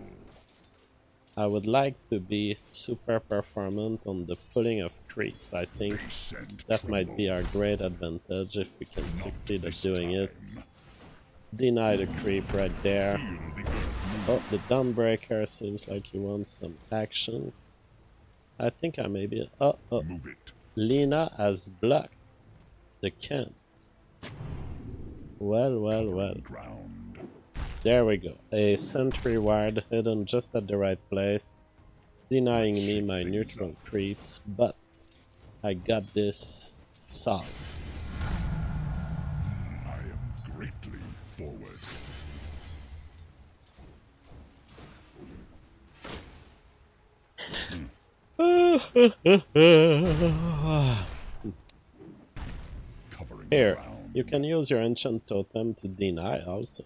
I would like to be super performant on the pulling of creeps. I think Send that might be our great advantage if we can succeed at doing it. Deny the creep right there. Oh, the Dawnbreaker seems like he wants some action. I think I may be... Oh, Move it. Lina has blocked the camp. Well. Ground. There we go. A sentry ward hidden just at the right place, denying me my neutral creeps, but I got this solved. I am greatly forward. Covering Here, ground. you can use your enchant totem to deny also.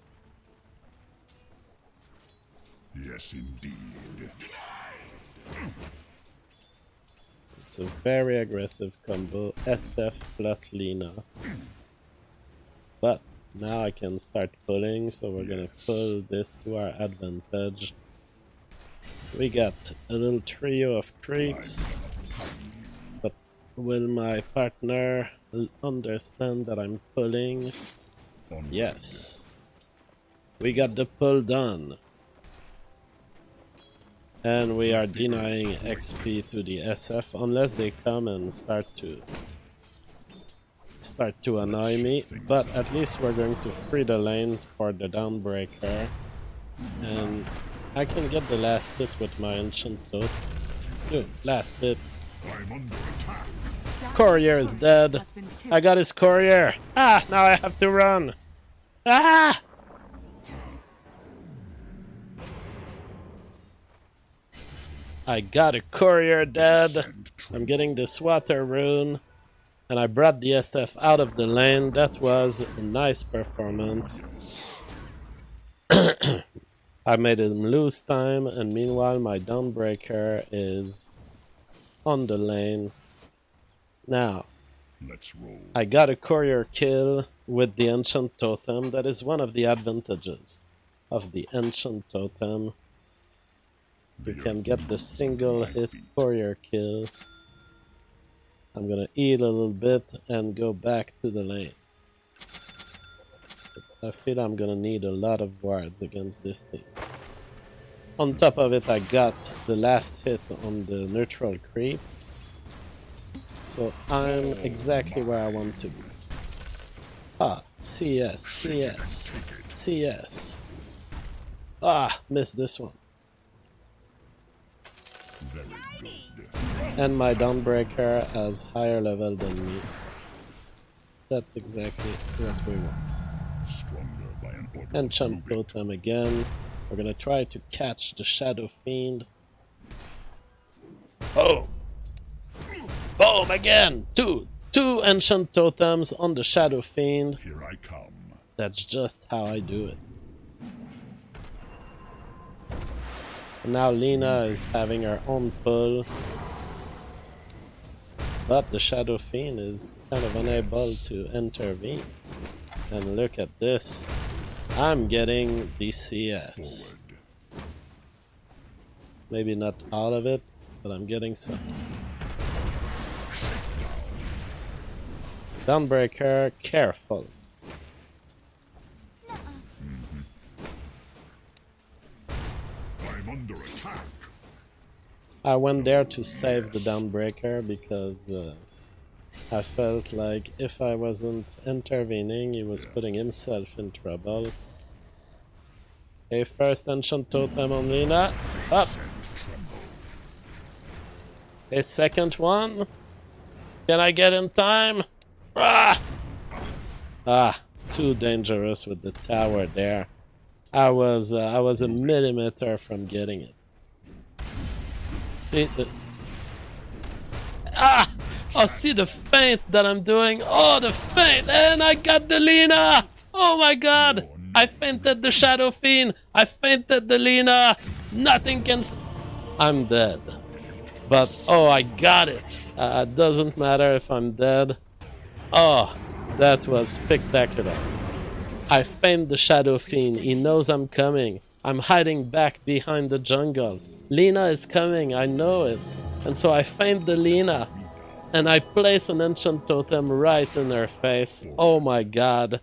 Yes, indeed. It's a very aggressive combo, SF plus Lina. But now I can start pulling, so we're gonna pull this to our advantage. We got a little trio of creeps, but will my partner understand that I'm pulling? Yes. We got the pull done. And we are denying XP to the SF unless they come and start to annoy me. But at least we're going to free the lane for the Dawnbreaker. And I can get the last hit with my Ancient Toad. Dude, last hit. I'm under attack. Courier is dead. Has been killed. I got his courier. Ah, now I have to run. Ah! I got a courier dead. I'm getting this water rune. And I brought the SF out of the lane. That was a nice performance. I made him lose time, and meanwhile my Dawnbreaker is on the lane. Now, Let's roll. I got a courier kill with the Ancient Totem. That is one of the advantages of the Ancient Totem. You can get the single hit courier kill. I'm gonna eat a little bit and go back to the lane. I feel I'm gonna need a lot of wards against this thing. On top of it, I got the last hit on the neutral creep. So I'm exactly where I want to be. Ah, CS, CS, CS. Ah, missed this one. Very good. And my Dawnbreaker has higher level than me. That's exactly what we want. Stronger by an order. Enchant Totem again. We're gonna try to catch the Shadow Fiend. Oh! Boom again! Two Enchant Totems on the Shadow Fiend. Here I come. That's just how I do it. And now Lina is having her own pull. But the Shadow Fiend is kind of unable to intervene. And look at this. I'm getting the CS. Forward. Maybe not all of it, but I'm getting some. Dawnbreaker, careful. I'm under attack. I went there to save the Dawnbreaker because I felt like if I wasn't intervening, he was putting himself in trouble. Okay, first Ancient Totem on Lina. Up! Okay, second one. Can I get in time? Ah! Ah, too dangerous with the tower there. I was a millimeter from getting it. See the... Ah! Oh, see the feint that I'm doing. Oh, the feint, and I got the Lina. Oh my God! I feinted the Shadow Fiend. I feinted the Lina. Nothing can. I'm dead. But oh, I got it. Doesn't matter if I'm dead. Oh, that was spectacular. I feigned the Shadow Fiend. He knows I'm coming. I'm hiding back behind the jungle. Lina is coming. I know it. And so I feigned the Lina. And I place an Ancient Totem right in her face. Oh my God.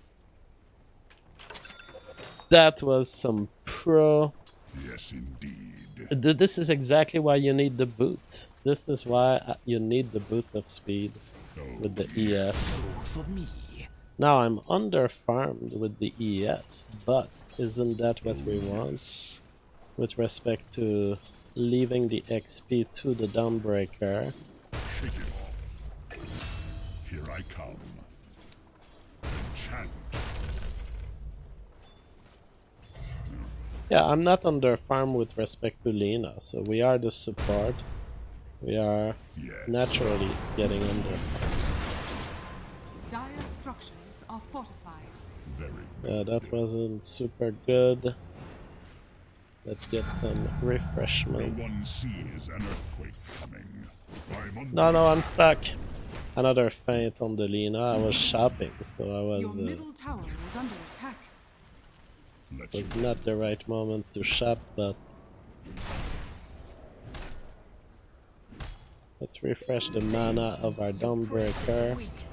That was some pro. Yes, indeed. This is exactly why you need the boots. This is why you need the boots of speed with the ES. For me. Now I'm under farmed with the ES, but isn't that what we want? With respect to leaving the XP to the Dawnbreaker. Shake it off. Here I come. Enchant. Yeah, I'm not under farm with respect to Lina, so we are the support. We are naturally getting under farm. Dire structures are fortified. Very Yeah, that wasn't super good. Let's get some No refreshments. one sees an earthquake coming. I'm under No, I'm stuck. Another feint on the Lina. I was shopping, so I was Your middle tower is under attack. Let's was not the right moment to shop, but let's refresh the mana of our Dawnbreaker.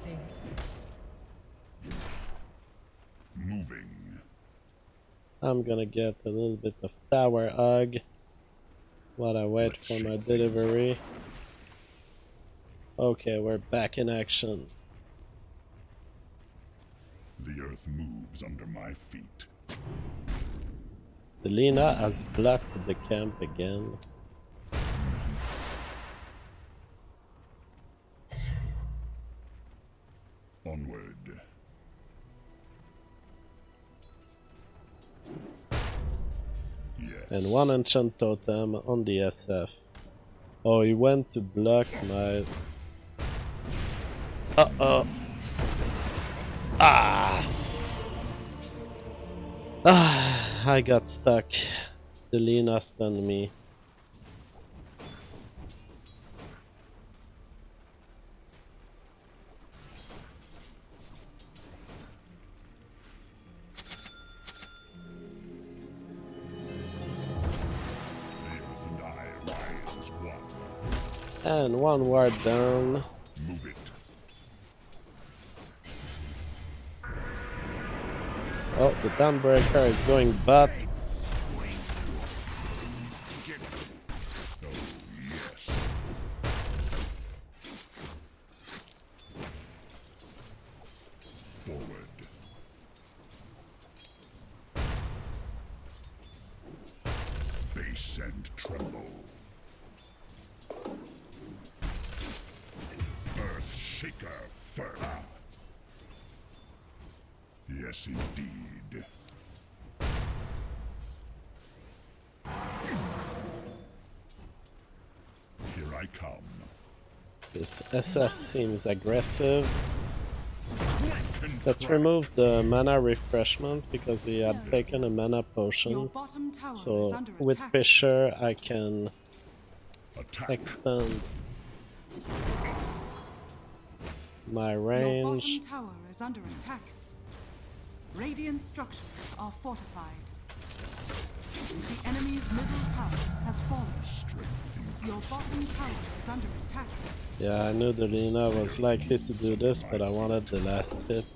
moving. I'm gonna get a little bit of Tower Hug while I wait for my delivery. Okay, we're back in action. The earth moves under my feet. The Lina has blocked the camp again. Onward. Yes. And one Enchant Totem on the SF. Oh, he went to block my... Uh-oh. I got stuck. The Lina stunned me. The earth and I rise as one. And one ward down. Move it. Oh, the Dawnbreaker is going butt. Oh, yes. Forward. Base and tremble. Earth shaker firm. Yes, indeed. Here I come. This SF seems aggressive. Let's remove the mana refreshment because he had taken a mana Your potion. bottom tower is So under with attack. Fisher I can Attack. extend my Your range. bottom tower is under attack. Radiant structures are fortified. The enemy's middle tower has fallen. Your bottom tower is under attack. Yeah, I knew the Lina was likely to do this, but I wanted the last hit.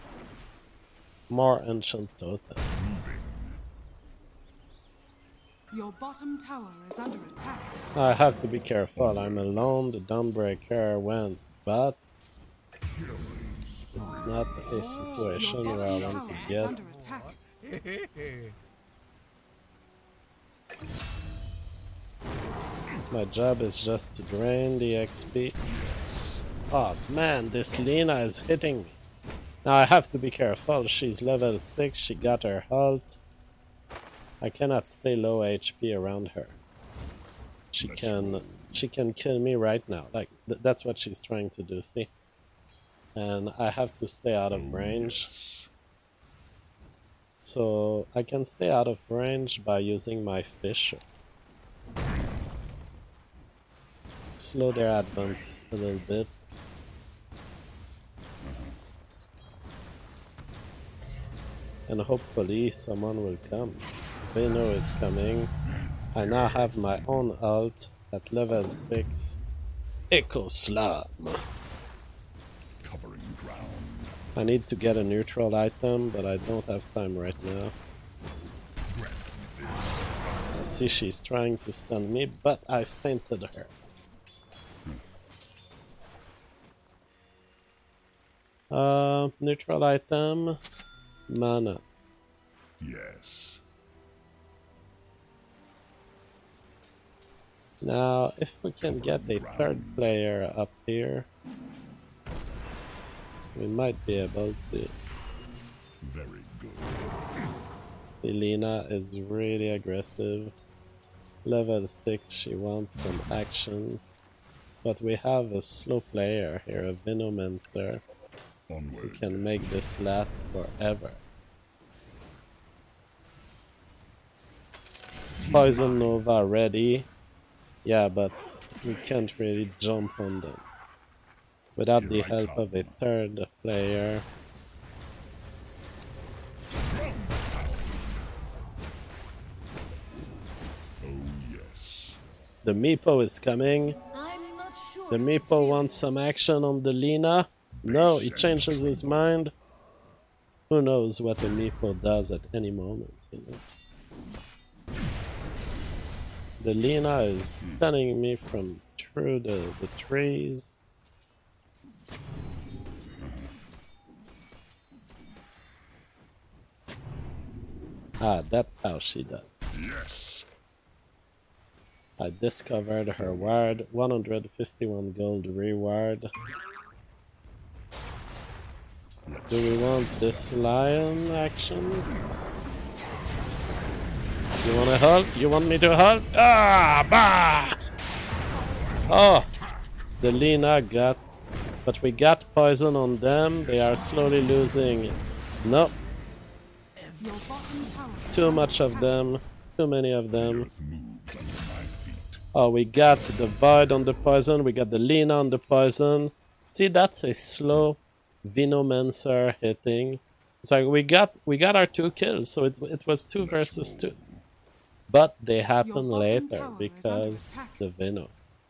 More Ancient Totem. Your bottom tower is under attack. I have to be careful. I'm alone. The Dawnbreaker went, but it's not a situation Your where I bottom want to tower is get. under attack. My job is just to drain the XP. Oh man, this Lina is hitting me. Now I have to be careful. She's level 6. She got her ult. I cannot stay low HP around her. She can kill me right now. Like that's what she's trying to do. See, and I have to stay out of range. So I can stay out of range by using my Fisher. Slow their advance a little bit. And hopefully someone will come. Vino is coming. I now have my own ult at level 6. Echo Slam. Covering ground. I need to get a neutral item, but I don't have time right now. I see she's trying to stun me, but I fainted her. Neutral item. Mana. Yes. Now, if we can get a third player up here, we might be able to. Very good. Elena is really aggressive. Level 6, she wants some action. But we have a slow player here, a Venomancer, who Onward. can make this last forever. Poison Nova ready. Yeah, but we can't really jump on them. Without the help of a third player. Oh yes. The Meepo is coming. I'm not sure. The Meepo wants some action on the Lina. No, he changes his mind. Who knows what the Meepo does at any moment, you know? The Lina is stunning me from through the trees. Ah, that's how she does. Yes. I discovered her ward. 151 gold reward. Do we want this lion action? You wanna halt? You want me to halt? Ah, bah! Oh, the Lina got, but we got poison on them. They are slowly losing. Nope, Your bottom tower is too under much of attack. them. Too many of them. Earth moves under my feet. Oh, we got the Void on the poison. We got the Lina on the poison. See, that's a slow Venomancer hitting. It's like we got our 2 kills, so it was 2 versus 2. But they happen bottom later tower is because under attack. the Veno.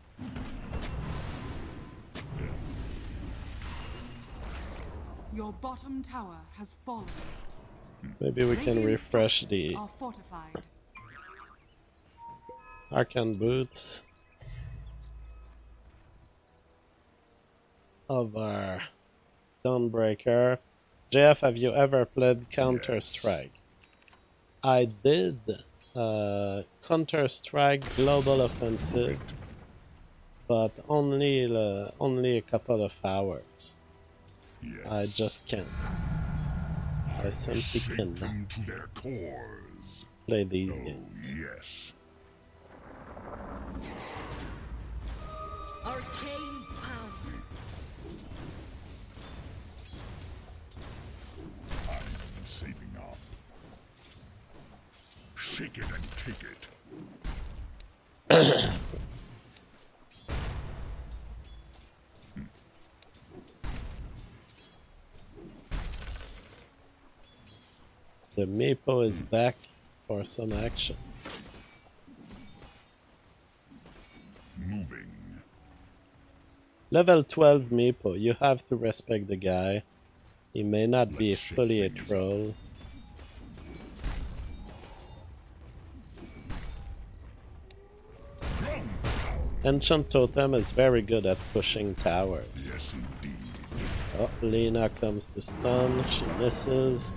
Your bottom tower has fallen. Maybe we can Radiant refresh structures the are fortified. Arcane Boots of our Dawnbreaker. JF, have you ever played Counter-Strike? I did. Counter-Strike Global Offensive, but only a couple of hours. Yes. I just can't. I simply Shake cannot them to their cores. play these Oh games. yes. Arcane power. I'm saving up. Shake it and take it. The Meepo is back for some action. Moving. Level 12 Meepo, you have to respect the guy. He may not be Let's shake fully a things up. troll. Enchant Totem is very good at pushing towers. Yes, indeed. Oh, Lena comes to stun. She misses.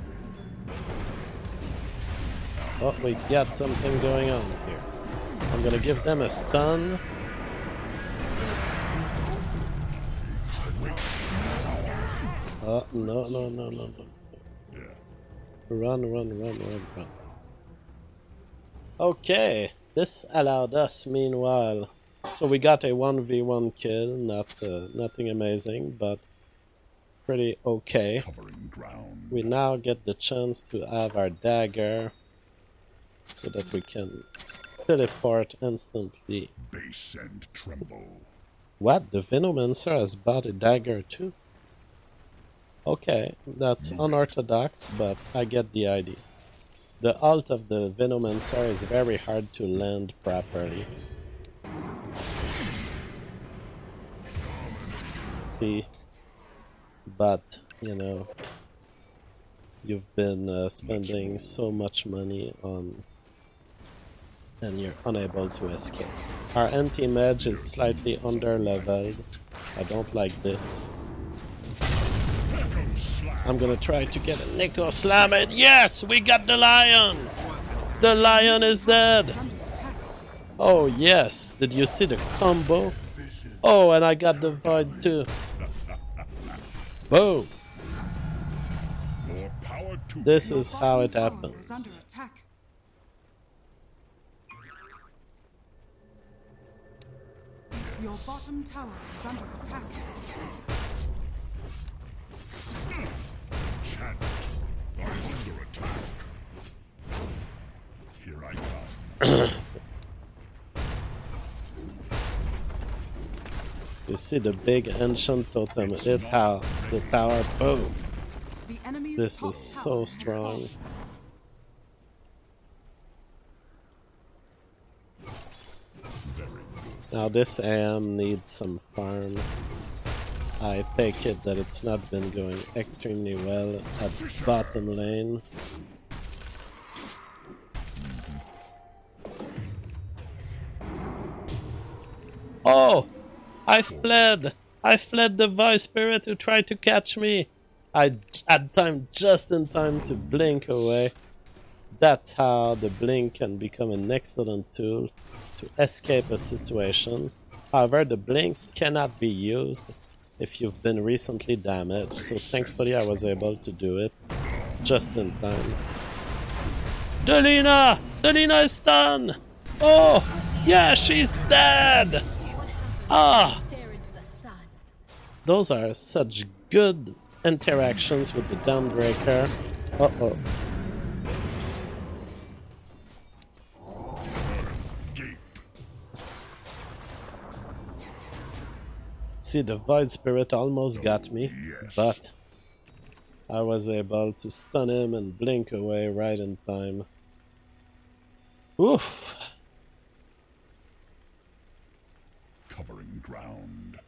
Oh, we got something going on here. I'm gonna give them a stun. Oh, no, no, no, no, no. Yeah. Run, run, run, run, run. Okay, this allowed us, meanwhile. So we got a 1v1 kill, nothing amazing, but pretty okay. Covering ground. We now get the chance to have our dagger so that we can teleport instantly. Base and tremble. What? The Venomancer has bought a dagger too? Okay, that's unorthodox, but I get the idea. The ult of the Venomancer is very hard to land properly. See? But, you know, you've been spending so much money on... and you're unable to escape. Our anti-mage is slightly under-leveled. I don't like this. I'm gonna try to get a Nico Slam it. Yes! We got the lion! The lion is dead! Oh yes! Did you see the combo? Oh, and I got the void too. Boom! More power to This you. is how it Bottom tower is happens. under attack. Your bottom tower is under attack. Chant. I'm under attack. Here I come. You see the big ancient totem hit how the tower, boom! The enemy's This top is tower so has strong. fallen. Now this AM needs some farm. I take it that it's not been going extremely well at bottom lane. Oh! I fled! I fled the Void Spirit who tried to catch me! I had time just in time to blink away. That's how the blink can become an excellent tool to escape a situation. However, the blink cannot be used if you've been recently damaged, so thankfully I was able to do it just in time. Delina! Delina is stunned! Oh! Yeah, she's dead! Ah! Stare into the sun. Those are such good interactions with the Dawnbreaker. Uh-oh. See, the Void Spirit almost got me, but I was able to stun him and blink away right in time. Oof! Covering ground.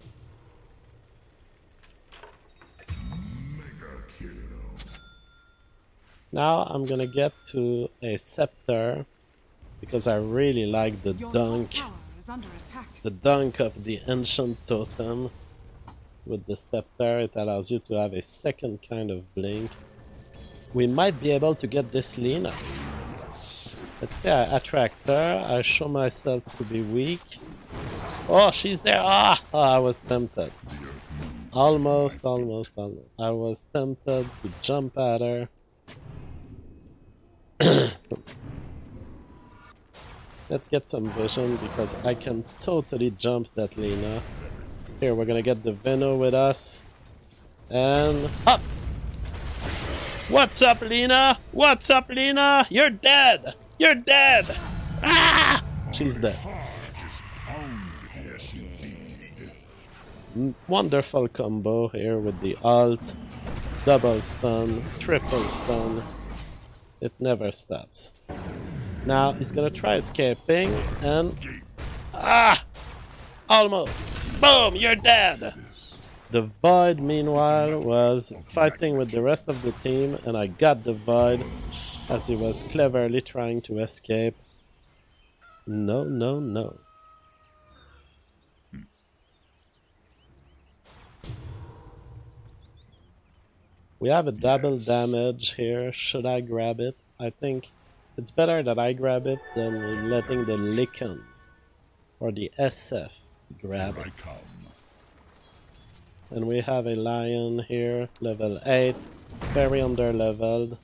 Mega kill. Now I'm gonna get to a scepter because I really like the Your dunk. top tower is under attack. The dunk of the ancient totem with the scepter. It allows you to have a second kind of blink. We might be able to get this Lina. Let's say I attract her. I show myself to be weak. Oh, she's there. Ah! Oh, I was tempted. Almost. I was tempted to jump at her. Let's get some vision because I can totally jump that Lina. Here, we're gonna get the Veno with us. And up! What's up, Lina? What's up, Lina? You're dead! You're dead! Ah! She's dead. Yes, indeed. Wonderful combo here with the ult. Double stun, triple stun. It never stops. Now he's gonna try escaping and... Ah! Almost! Boom! You're dead! The Void, meanwhile, was fighting with the rest of the team, and I got the Void as he was cleverly trying to escape. No, no, no. We have a double damage here. Should I grab it? I think it's better that I grab it than letting the Lycan or the SF grab Here it. I come. And we have a Lion here, level 8, very under-leveled.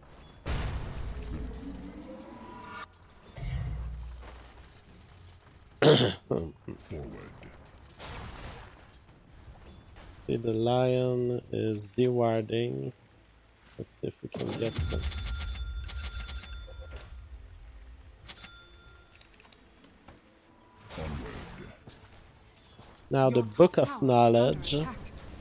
Forward. See, the Lion is dewarding. Let's see if we can get them. Onward. Now the Your top Book tower of is under Knowledge. attack.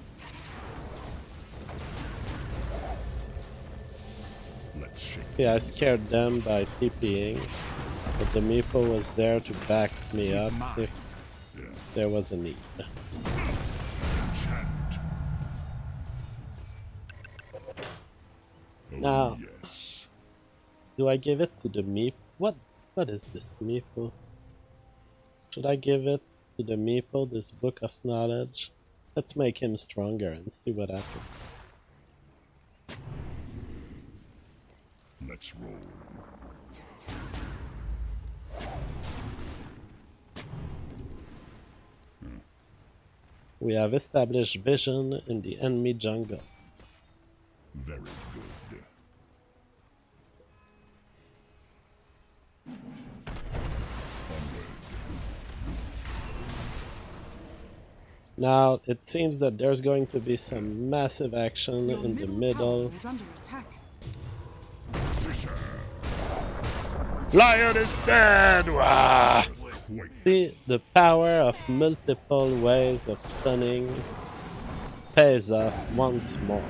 Let's shake. See, I scared them by TPing, but the Meepo was there to back me up if there was a need. Chant. Oh, Now, yes. do I give it to the Meepo? What is this Meepo? Should I give it to the Meepo, this Book of Knowledge? Let's make him stronger and see what happens. Let's roll. We have established vision in the enemy jungle. Very good. Now, it seems that there's going to be some massive action Your in the middle middle. tower is under attack. Lion is dead! Wah! Quake. See, the power of multiple ways of stunning pays off once more.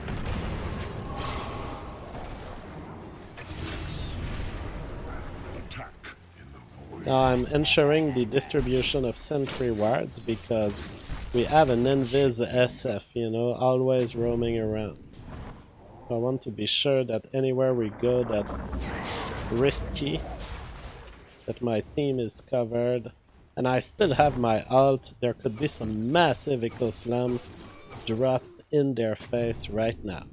Attack. Now I'm ensuring the distribution of sentry wards because we have an Invis SF, you know, always roaming around. I want to be sure that anywhere we go that's risky, that my team is covered. And I still have my ult. There could be some massive Echo Slam dropped in their face right now.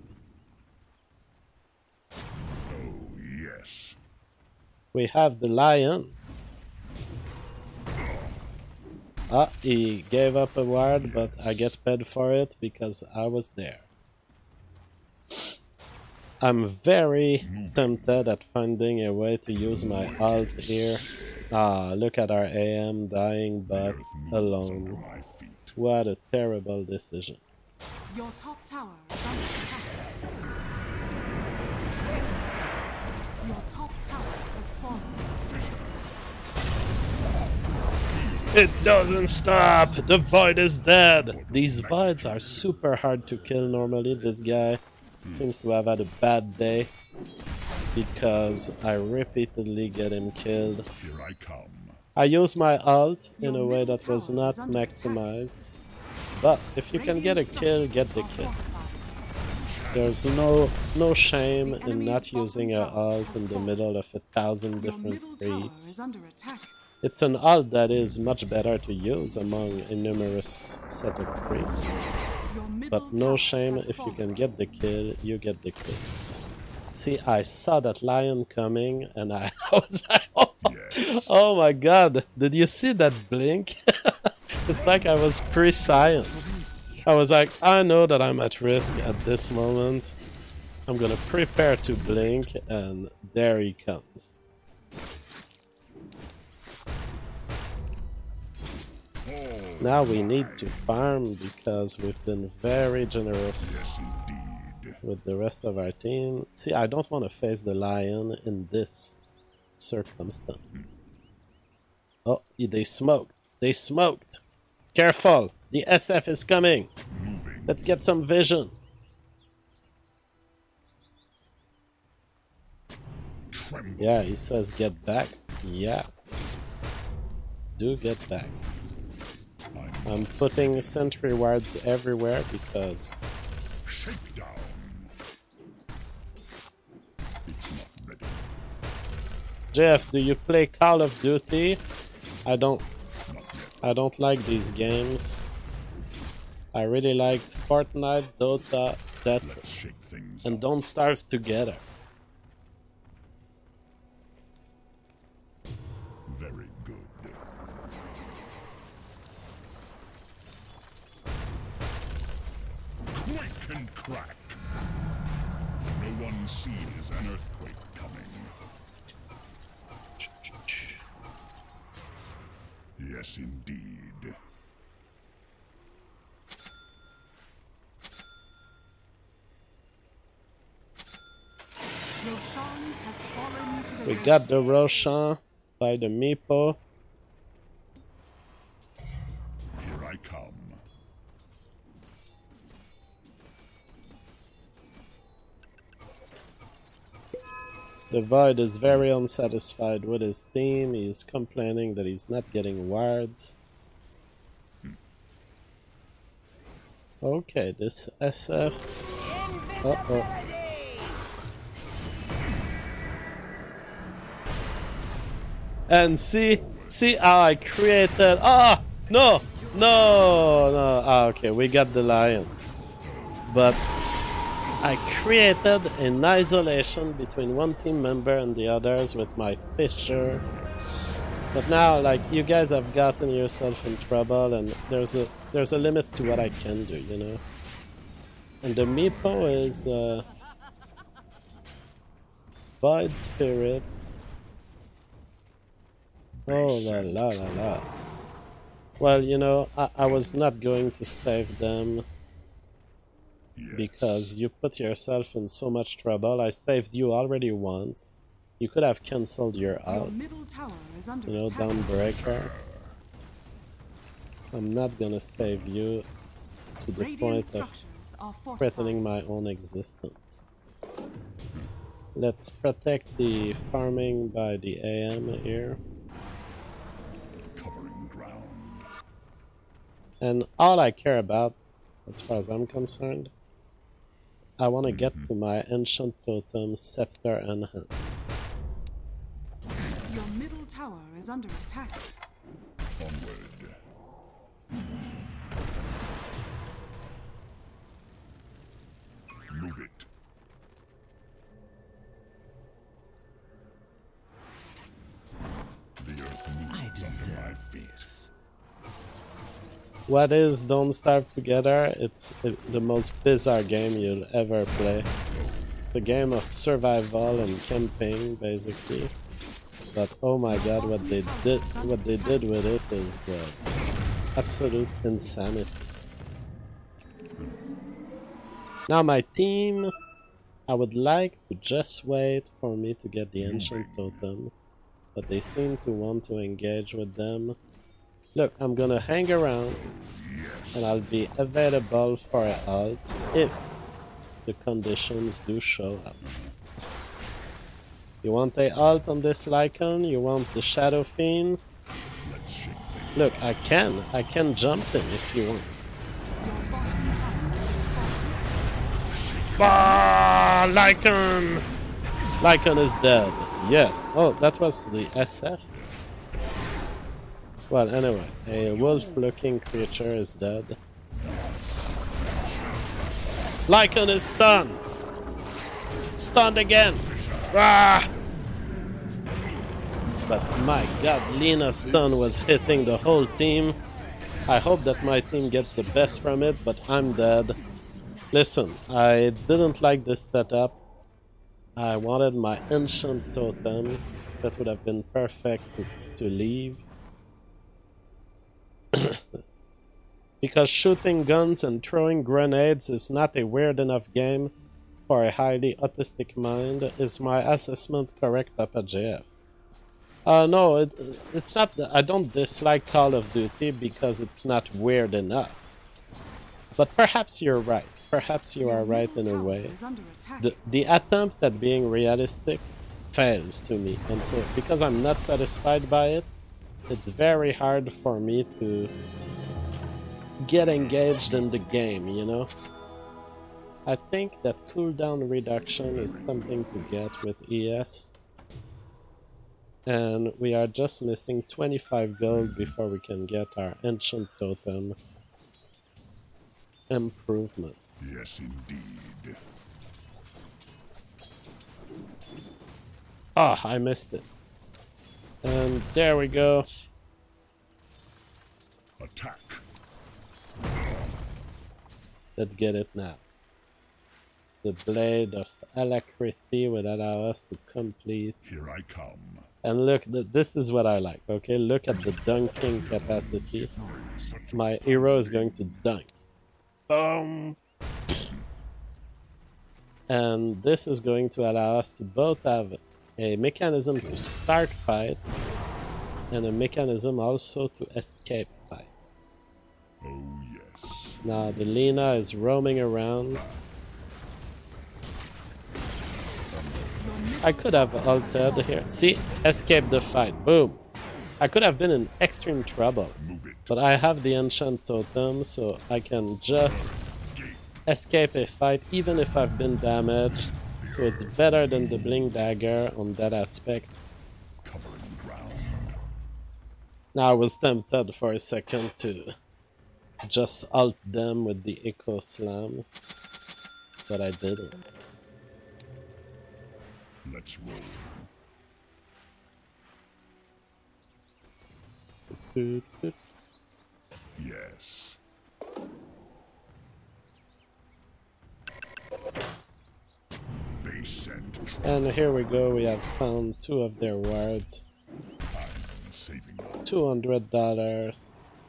Oh, yes. We have the Lion. Ah, he gave up a ward, but I get paid for it because I was there. I'm very tempted at finding a way to use my ult here. Ah, look at our AM dying but Earth moves under alone. my feet. What a terrible decision. Your top tower is under attack. Your top tower has fallen. It doesn't stop! The Void is dead! These Voids are super hard to kill normally. This guy seems to have had a bad day because I repeatedly get him killed. Here I come. I use my ult in Your a way middle that was tower not is under attack. maximized. But if you can get a kill, get the kill. There's no shame in not using a ult in the middle of 1,000 Your different middle tower creeps. is under attack. It's an ult that is much better to use among a numerous set of creeps. Your middle But no tower shame, has if you fallen. can get the kill, you get the kill. See, I saw that Lion coming and I was like, oh my god, did you see that blink? It's like I was prescient. I was like, I know that I'm at risk at this moment. I'm gonna prepare to blink, and there he comes. Now we need to farm because we've been very generous Yes, indeed. with the rest of our team. See, I don't want to face the Lion in this circumstance. Oh, they smoked. They smoked. Careful! The SF is coming! Moving. Let's get some vision. Tremble. Yeah, he says get back. Yeah. Do get back. I'm putting sentry wards everywhere because Shakedown. It's not ready. Jeff, do you play Call of Duty? I don't Not yet. I don't like these games. I really like Fortnite, Dota, That's Let's it. shake things And up. don't starve together. Very good. Quake and crack. No one sees an earthquake coming. Yes, indeed. Roshan has fallen to the We Red got the Fleet. Roshan by the Meepo. Here I come. The Void is very unsatisfied with his team. He's complaining that he's not getting wards. Okay, this SF. Uh-oh. And see how I created. Ah, no, okay, we got the lion, but I created an isolation between one team member and the others with my Fisher. But now, like, you guys have gotten yourself in trouble, and there's a limit to what I can do, you know. And the Meepo is Void Spirit. Oh la la la la. Well, you know, I was not going to save them Yes. because you put yourself in so much trouble. I saved you already once. You could have cancelled your Your out, middle tower is under you know, attack. Downbreaker. I'm not gonna save you to the Radiant point of structures are fortified. threatening my own existence. Let's protect the farming by the AM here. Covering ground. And all I care about, as far as I'm concerned, I want to get to my Ancient Totem Scepter Enhance. Your middle tower is under attack. Onward. Move it. The earth moves under my feet. What is Don't Starve Together? It's the most bizarre game you'll ever play. The game of survival and camping, basically. But oh my god, what they did with it is absolute insanity. Now my team, I would like to just wait for me to get the Ancient Totem, but they seem to want to engage with them. Look, I'm gonna hang around, and I'll be available for an ult if the conditions do show up. You want a ult on this Lycan? You want the Shadow Fiend? Let's shake things. Look, I can jump in if you want. Ah, Lycan! Lycan is dead. Yes. Oh, that was the SF. Well, anyway, a wolf-looking creature is dead. Lycan is stunned! Stunned again! Ah! But my god, Lena's stun was hitting the whole team. I hope that my team gets the best from it, but I'm dead. Listen, I didn't like this setup. I wanted my Ancient Totem. That would have been perfect to leave. Because shooting guns and throwing grenades is not a weird enough game for a highly autistic mind. Is my assessment correct, Papa JF? No, it's not. I don't dislike Call of Duty because it's not weird enough. But perhaps you're right. Perhaps you are right in a way. Is under attack. The attempt at being realistic fails to me, and so because I'm not satisfied by it, it's very hard for me to get engaged in the game, you know? I think that cooldown reduction is something to get with ES. And we are just missing 25 gold before we can get our Ancient Totem improvement. Yes, indeed. Ah, I missed it. And there we go. Attack. Let's get it now. The Blade of Alacrity will allow us to complete. Here I come. And look, this is what I like, okay? Look at the dunking capacity. My hero is going to dunk. Boom! And this is going to allow us to both have a mechanism to start fight and a mechanism also to escape fight. Oh, yes. Now the Lina is roaming around. I could have ulted here. See? Escape the fight. Boom. I could have been in extreme trouble. Move it. But I have the enchant totem, so I can just escape a fight even if I've been damaged. So it's better than the Blink Dagger on that aspect. Covering ground. Now I was tempted for a second to just ult them with the Echo Slam, but I didn't. Let's roll. Yes. They send And here we go, we have found 2 of their wards. saving them. $200.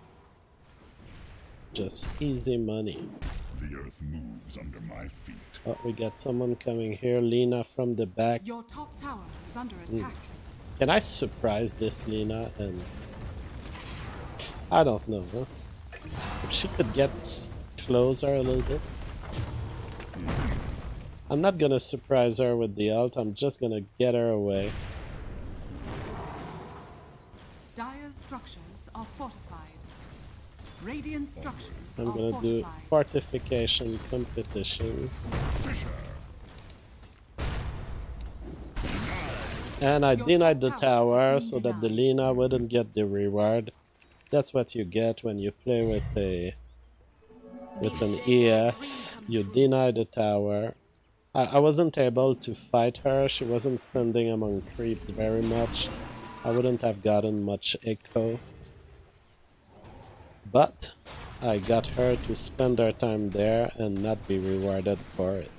Just easy money. The earth moves under my feet. Oh, we got someone coming here. Lina from the back. Your top tower is under attack. Can I surprise this Lina? And I don't know. Huh? If she could get closer a little bit. I'm not gonna surprise her with the ult. I'm just gonna get her away. Dire's structures are fortified. Radiant structures I'm are gonna do fortified. fortification competition. And I denied the tower so that the Lina wouldn't get the reward. That's what you get when you play with an ES. You deny the tower. I wasn't able to fight her. She wasn't standing among creeps very much. I wouldn't have gotten much echo. But I got her to spend her time there and not be rewarded for it.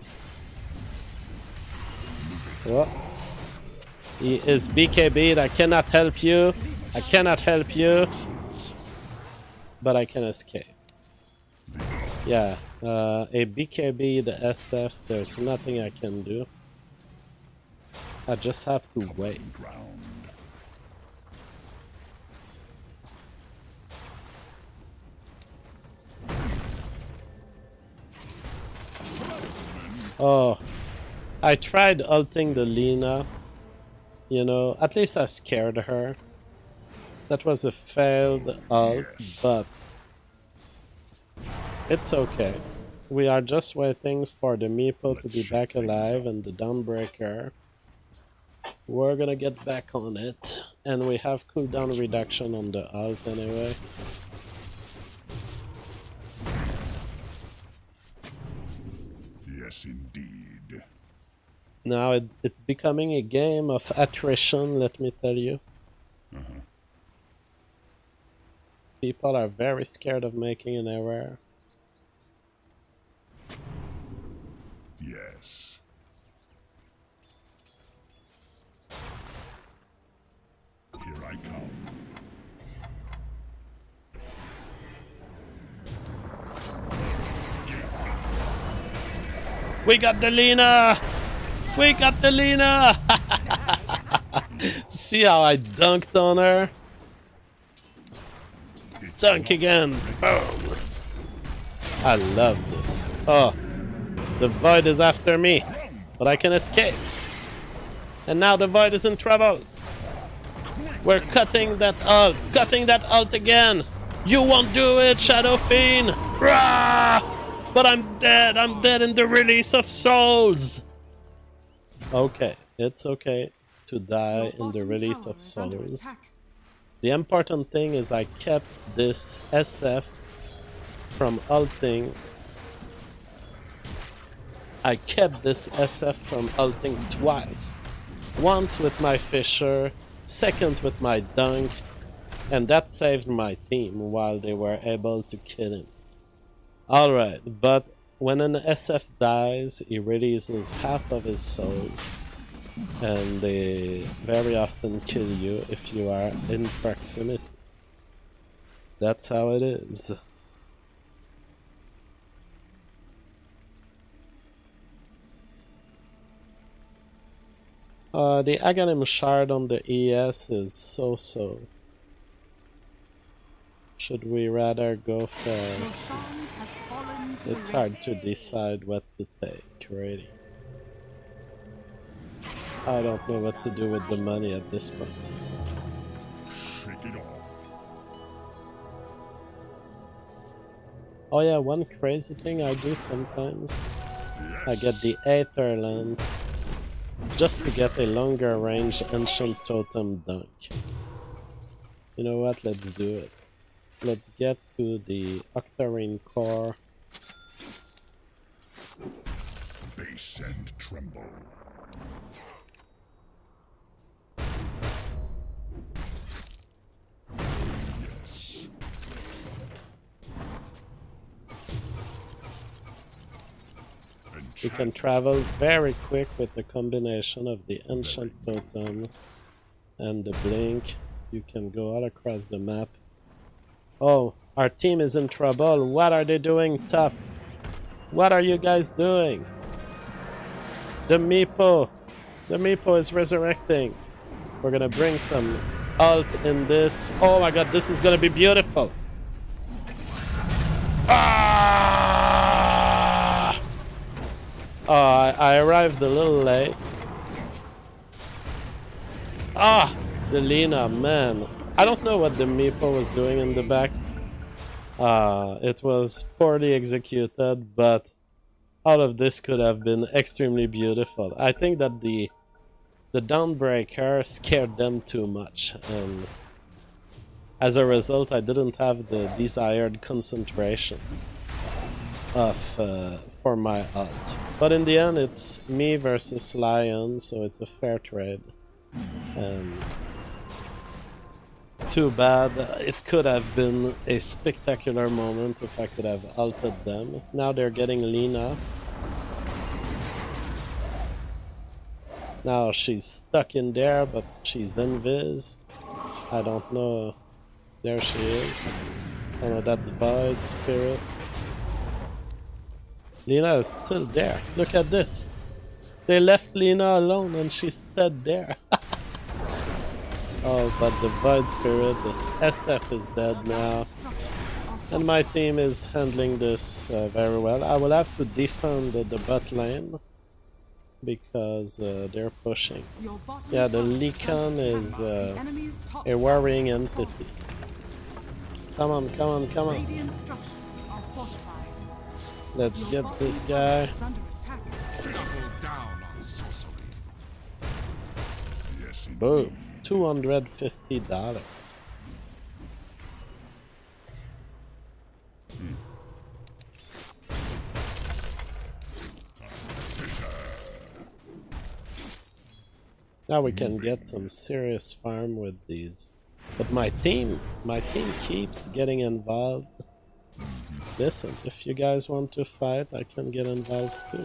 Well, he is BKB'd. I cannot help you. I cannot help you. But I can escape. Yeah, a BKB, the SF, there's nothing I can do. I just have to wait. Oh, I tried ulting the Lina. You know, at least I scared her. That was a failed ult, but it's okay. We are just waiting for the Meepo to be back alive and the Dawnbreaker. We're gonna get back on it. And we have cooldown reduction on the ult anyway. Yes, indeed. Now it's becoming a game of attrition, let me tell you. People are very scared of making an error. Yes. Here I come. We got the Lina! We got the Lina! See how I dunked on her? Dunk again! Boom! I love this. Oh, the Void is after me, but I can escape. And now the Void is in trouble. We're cutting that ult again. You won't do it, Shadow Fiend! Rah! But I'm dead in the release of souls! Okay, it's okay to die in the release of souls. The important thing is I kept this SF from ulting I kept this SF from ulting twice. Once with my Fisher, second with my Dunk, and that saved my team while they were able to kill him. Alright, but when an SF dies, he releases half of his souls, and they very often kill you if you are in proximity. That's how it is. The Aghanim shard on the ES is so-so. Should we rather go for... Roshan has fallen to It's the hard to decide what to take, really. I don't know what to do with the money at this point. Shake it off. Oh yeah, one crazy thing I do sometimes. I get the Aether Lance just to get a longer range Ancient Totem Dunk. You know what? Let's do it. Let's get to the Octarine Core. Base and tremble. Yes. You can travel very quick with the combination of the Ancient Totem and the Blink. You can go all across the map. Oh, our team is in trouble. What are they doing, top? What are you guys doing? The Meepo. The Meepo is resurrecting. We're gonna bring some ult in this. Oh my god, this is gonna be beautiful. Ah! Oh, I arrived a little late. Ah! The Lina, man. I don't know what the Meepo was doing in the back. It was poorly executed, but all of this could have been extremely beautiful. I think that the Dawnbreaker scared them too much, and as a result I didn't have the desired concentration of for my ult. But in the end it's me versus Lion, so it's a fair trade. Too bad. It could have been a spectacular moment if I could have ulted them. Now they're getting Lina. Now she's stuck in there, but she's invis. I don't know. There she is. Oh no, that's Void Spirit. Lina is still there. Look at this. They left Lina alone and she stood there. Oh, but the Void Spirit, this SF is dead now. And my team is handling this very well. I will have to defend the bot lane because they're pushing. Yeah, the Lycan is a worrying entity. Come on, come on, come on. Radiant structures are fortified. Let's Your get bottom this tower guy. is under attack. Double down on sorcery. Yes, indeed. Boom. $250. Now we can get some serious farm with these. But my team keeps getting involved. Listen, if you guys want to fight, I can get involved too.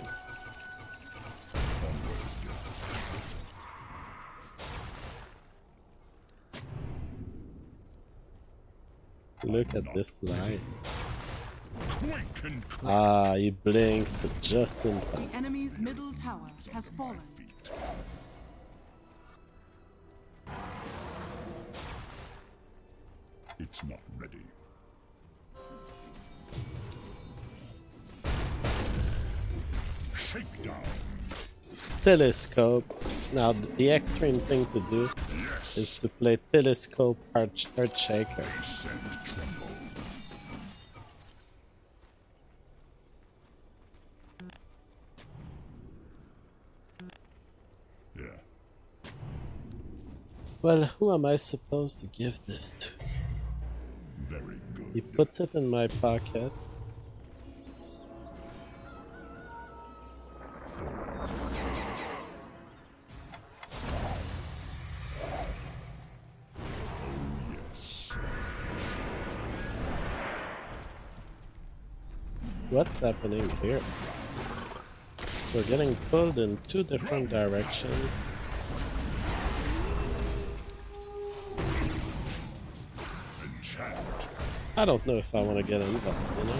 Look at this line. Quake and crack. Ah, he blinked just in time. The enemy's middle tower has fallen. Feet. It's not ready. Shakedown. Telescope. Now, the extreme thing to do Yes. is to play Telescope Earthshaker. Base and tremble. Yeah. Well, who am I supposed to give this to? Very good. He puts it in my pocket. What's happening here? We're getting pulled in two different directions. I don't know if I want to get involved, you know?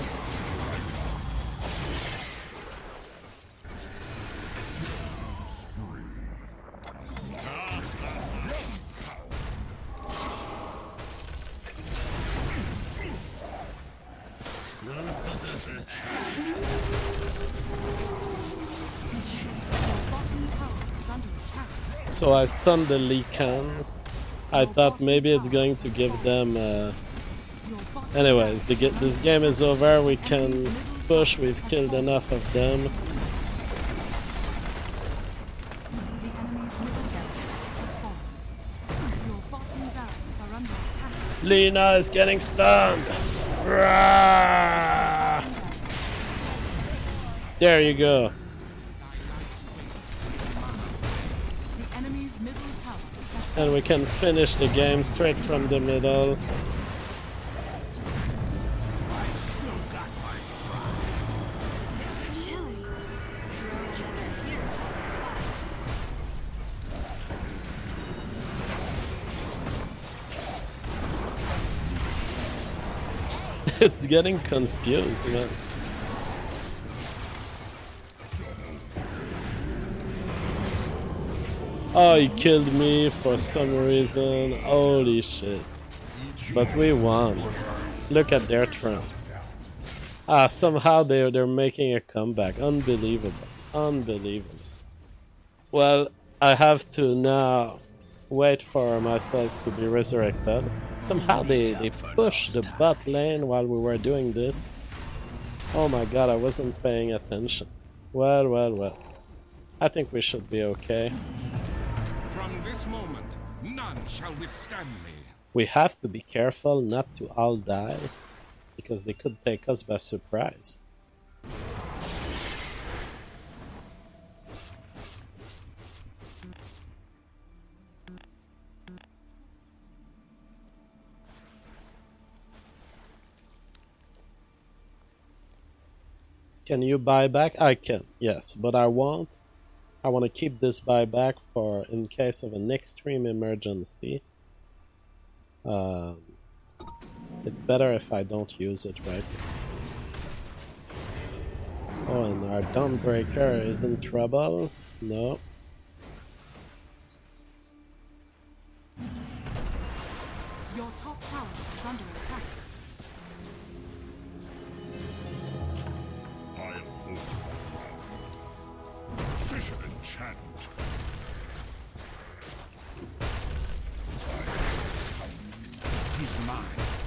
So I stunned the Lee Khan. I thought maybe it's going to give them... Anyways, this game is over. We can push. We've killed enough of them. The enemy's middle barracks has fallen. Your bottom barracks are under attack. Lina is getting stunned. Rah! There you go. The enemy's middle tower has And we can finish the game straight from the middle. It's getting confused, man. Oh, he killed me for some reason. Holy shit. But we won. Look at their trump. Ah, somehow they're making a comeback. Unbelievable. Unbelievable. Well, I have to now wait for myself to be resurrected. Somehow they pushed the bot lane while we were doing this. Oh my god, I wasn't paying attention. Well, well, well. I think we should be okay. From this moment, none shall withstand me. We have to be careful not to all die, because they could take us by surprise. Can you buy back? I can, yes, but I won't. I want to keep this buyback for in case of an extreme emergency. It's better if I don't use it right now. Oh, and our Dawnbreaker is in trouble? No. Your top tower is under attack. Fisher enchant. He's mine.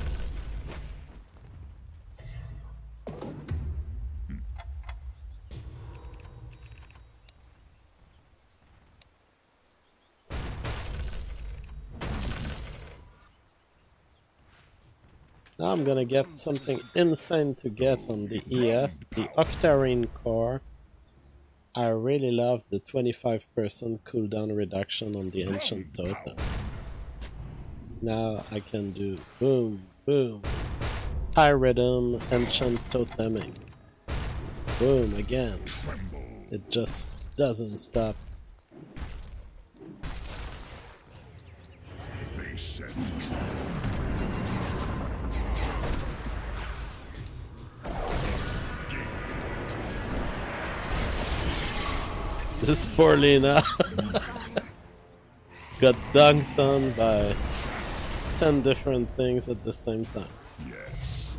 Now I'm gonna get something insane to get on the ES, the Octarine Core. I really love the 25% cooldown reduction on the Ancient Totem. Now I can do boom, boom, high rhythm, Ancient Toteming. Boom again. It just doesn't stop. They said This poor Lina got dunked on by 10 different things at the same time. yes.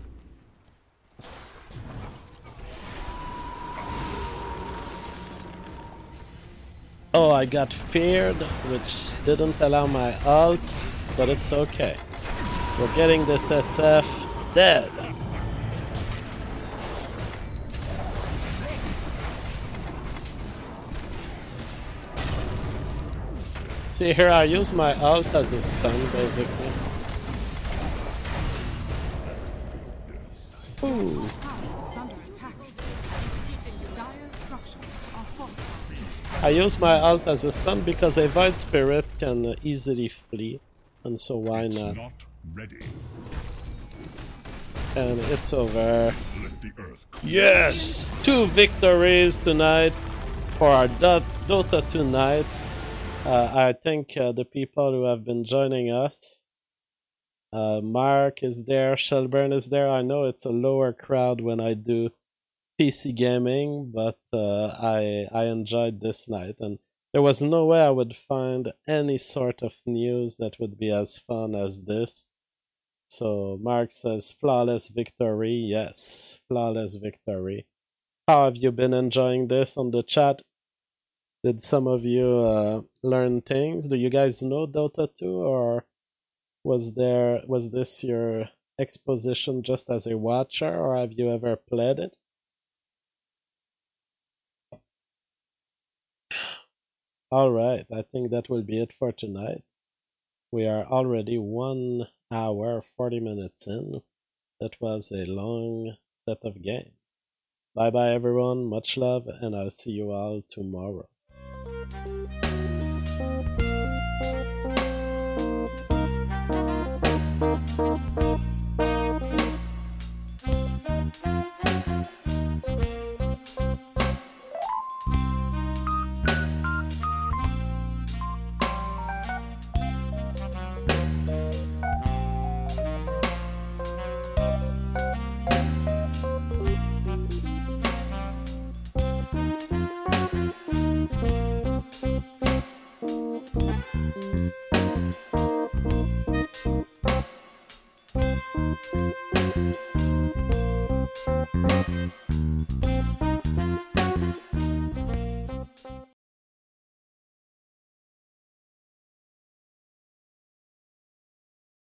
Oh, I got feared, which didn't allow my ult, but it's okay. We're getting this SF dead. See here, I use my ult as a stun, basically. Ooh. Tower is under attack. Dire structures are fortified. I use my ult as a stun because a Void Spirit can easily flee, and so why not? Not ready. And it's over. Let the earth. Yes! 2 victories tonight for our Dota 2 night. I think the people who have been joining us, Mark is there, Shelburne is there. I know it's a lower crowd when I do PC gaming, but I enjoyed this night, and there was no way I would find any sort of news that would be as fun as this. So Mark says, flawless victory. Yes, flawless victory. How have you been enjoying this on the chat? Did some of you learn things? Do you guys know Dota 2, or was this your exposition just as a watcher, or have you ever played it? All right, I think that will be it for tonight. We are already 1 hour, 40 minutes in. That was a long set of game. Bye bye everyone, much love, and I'll see you all tomorrow.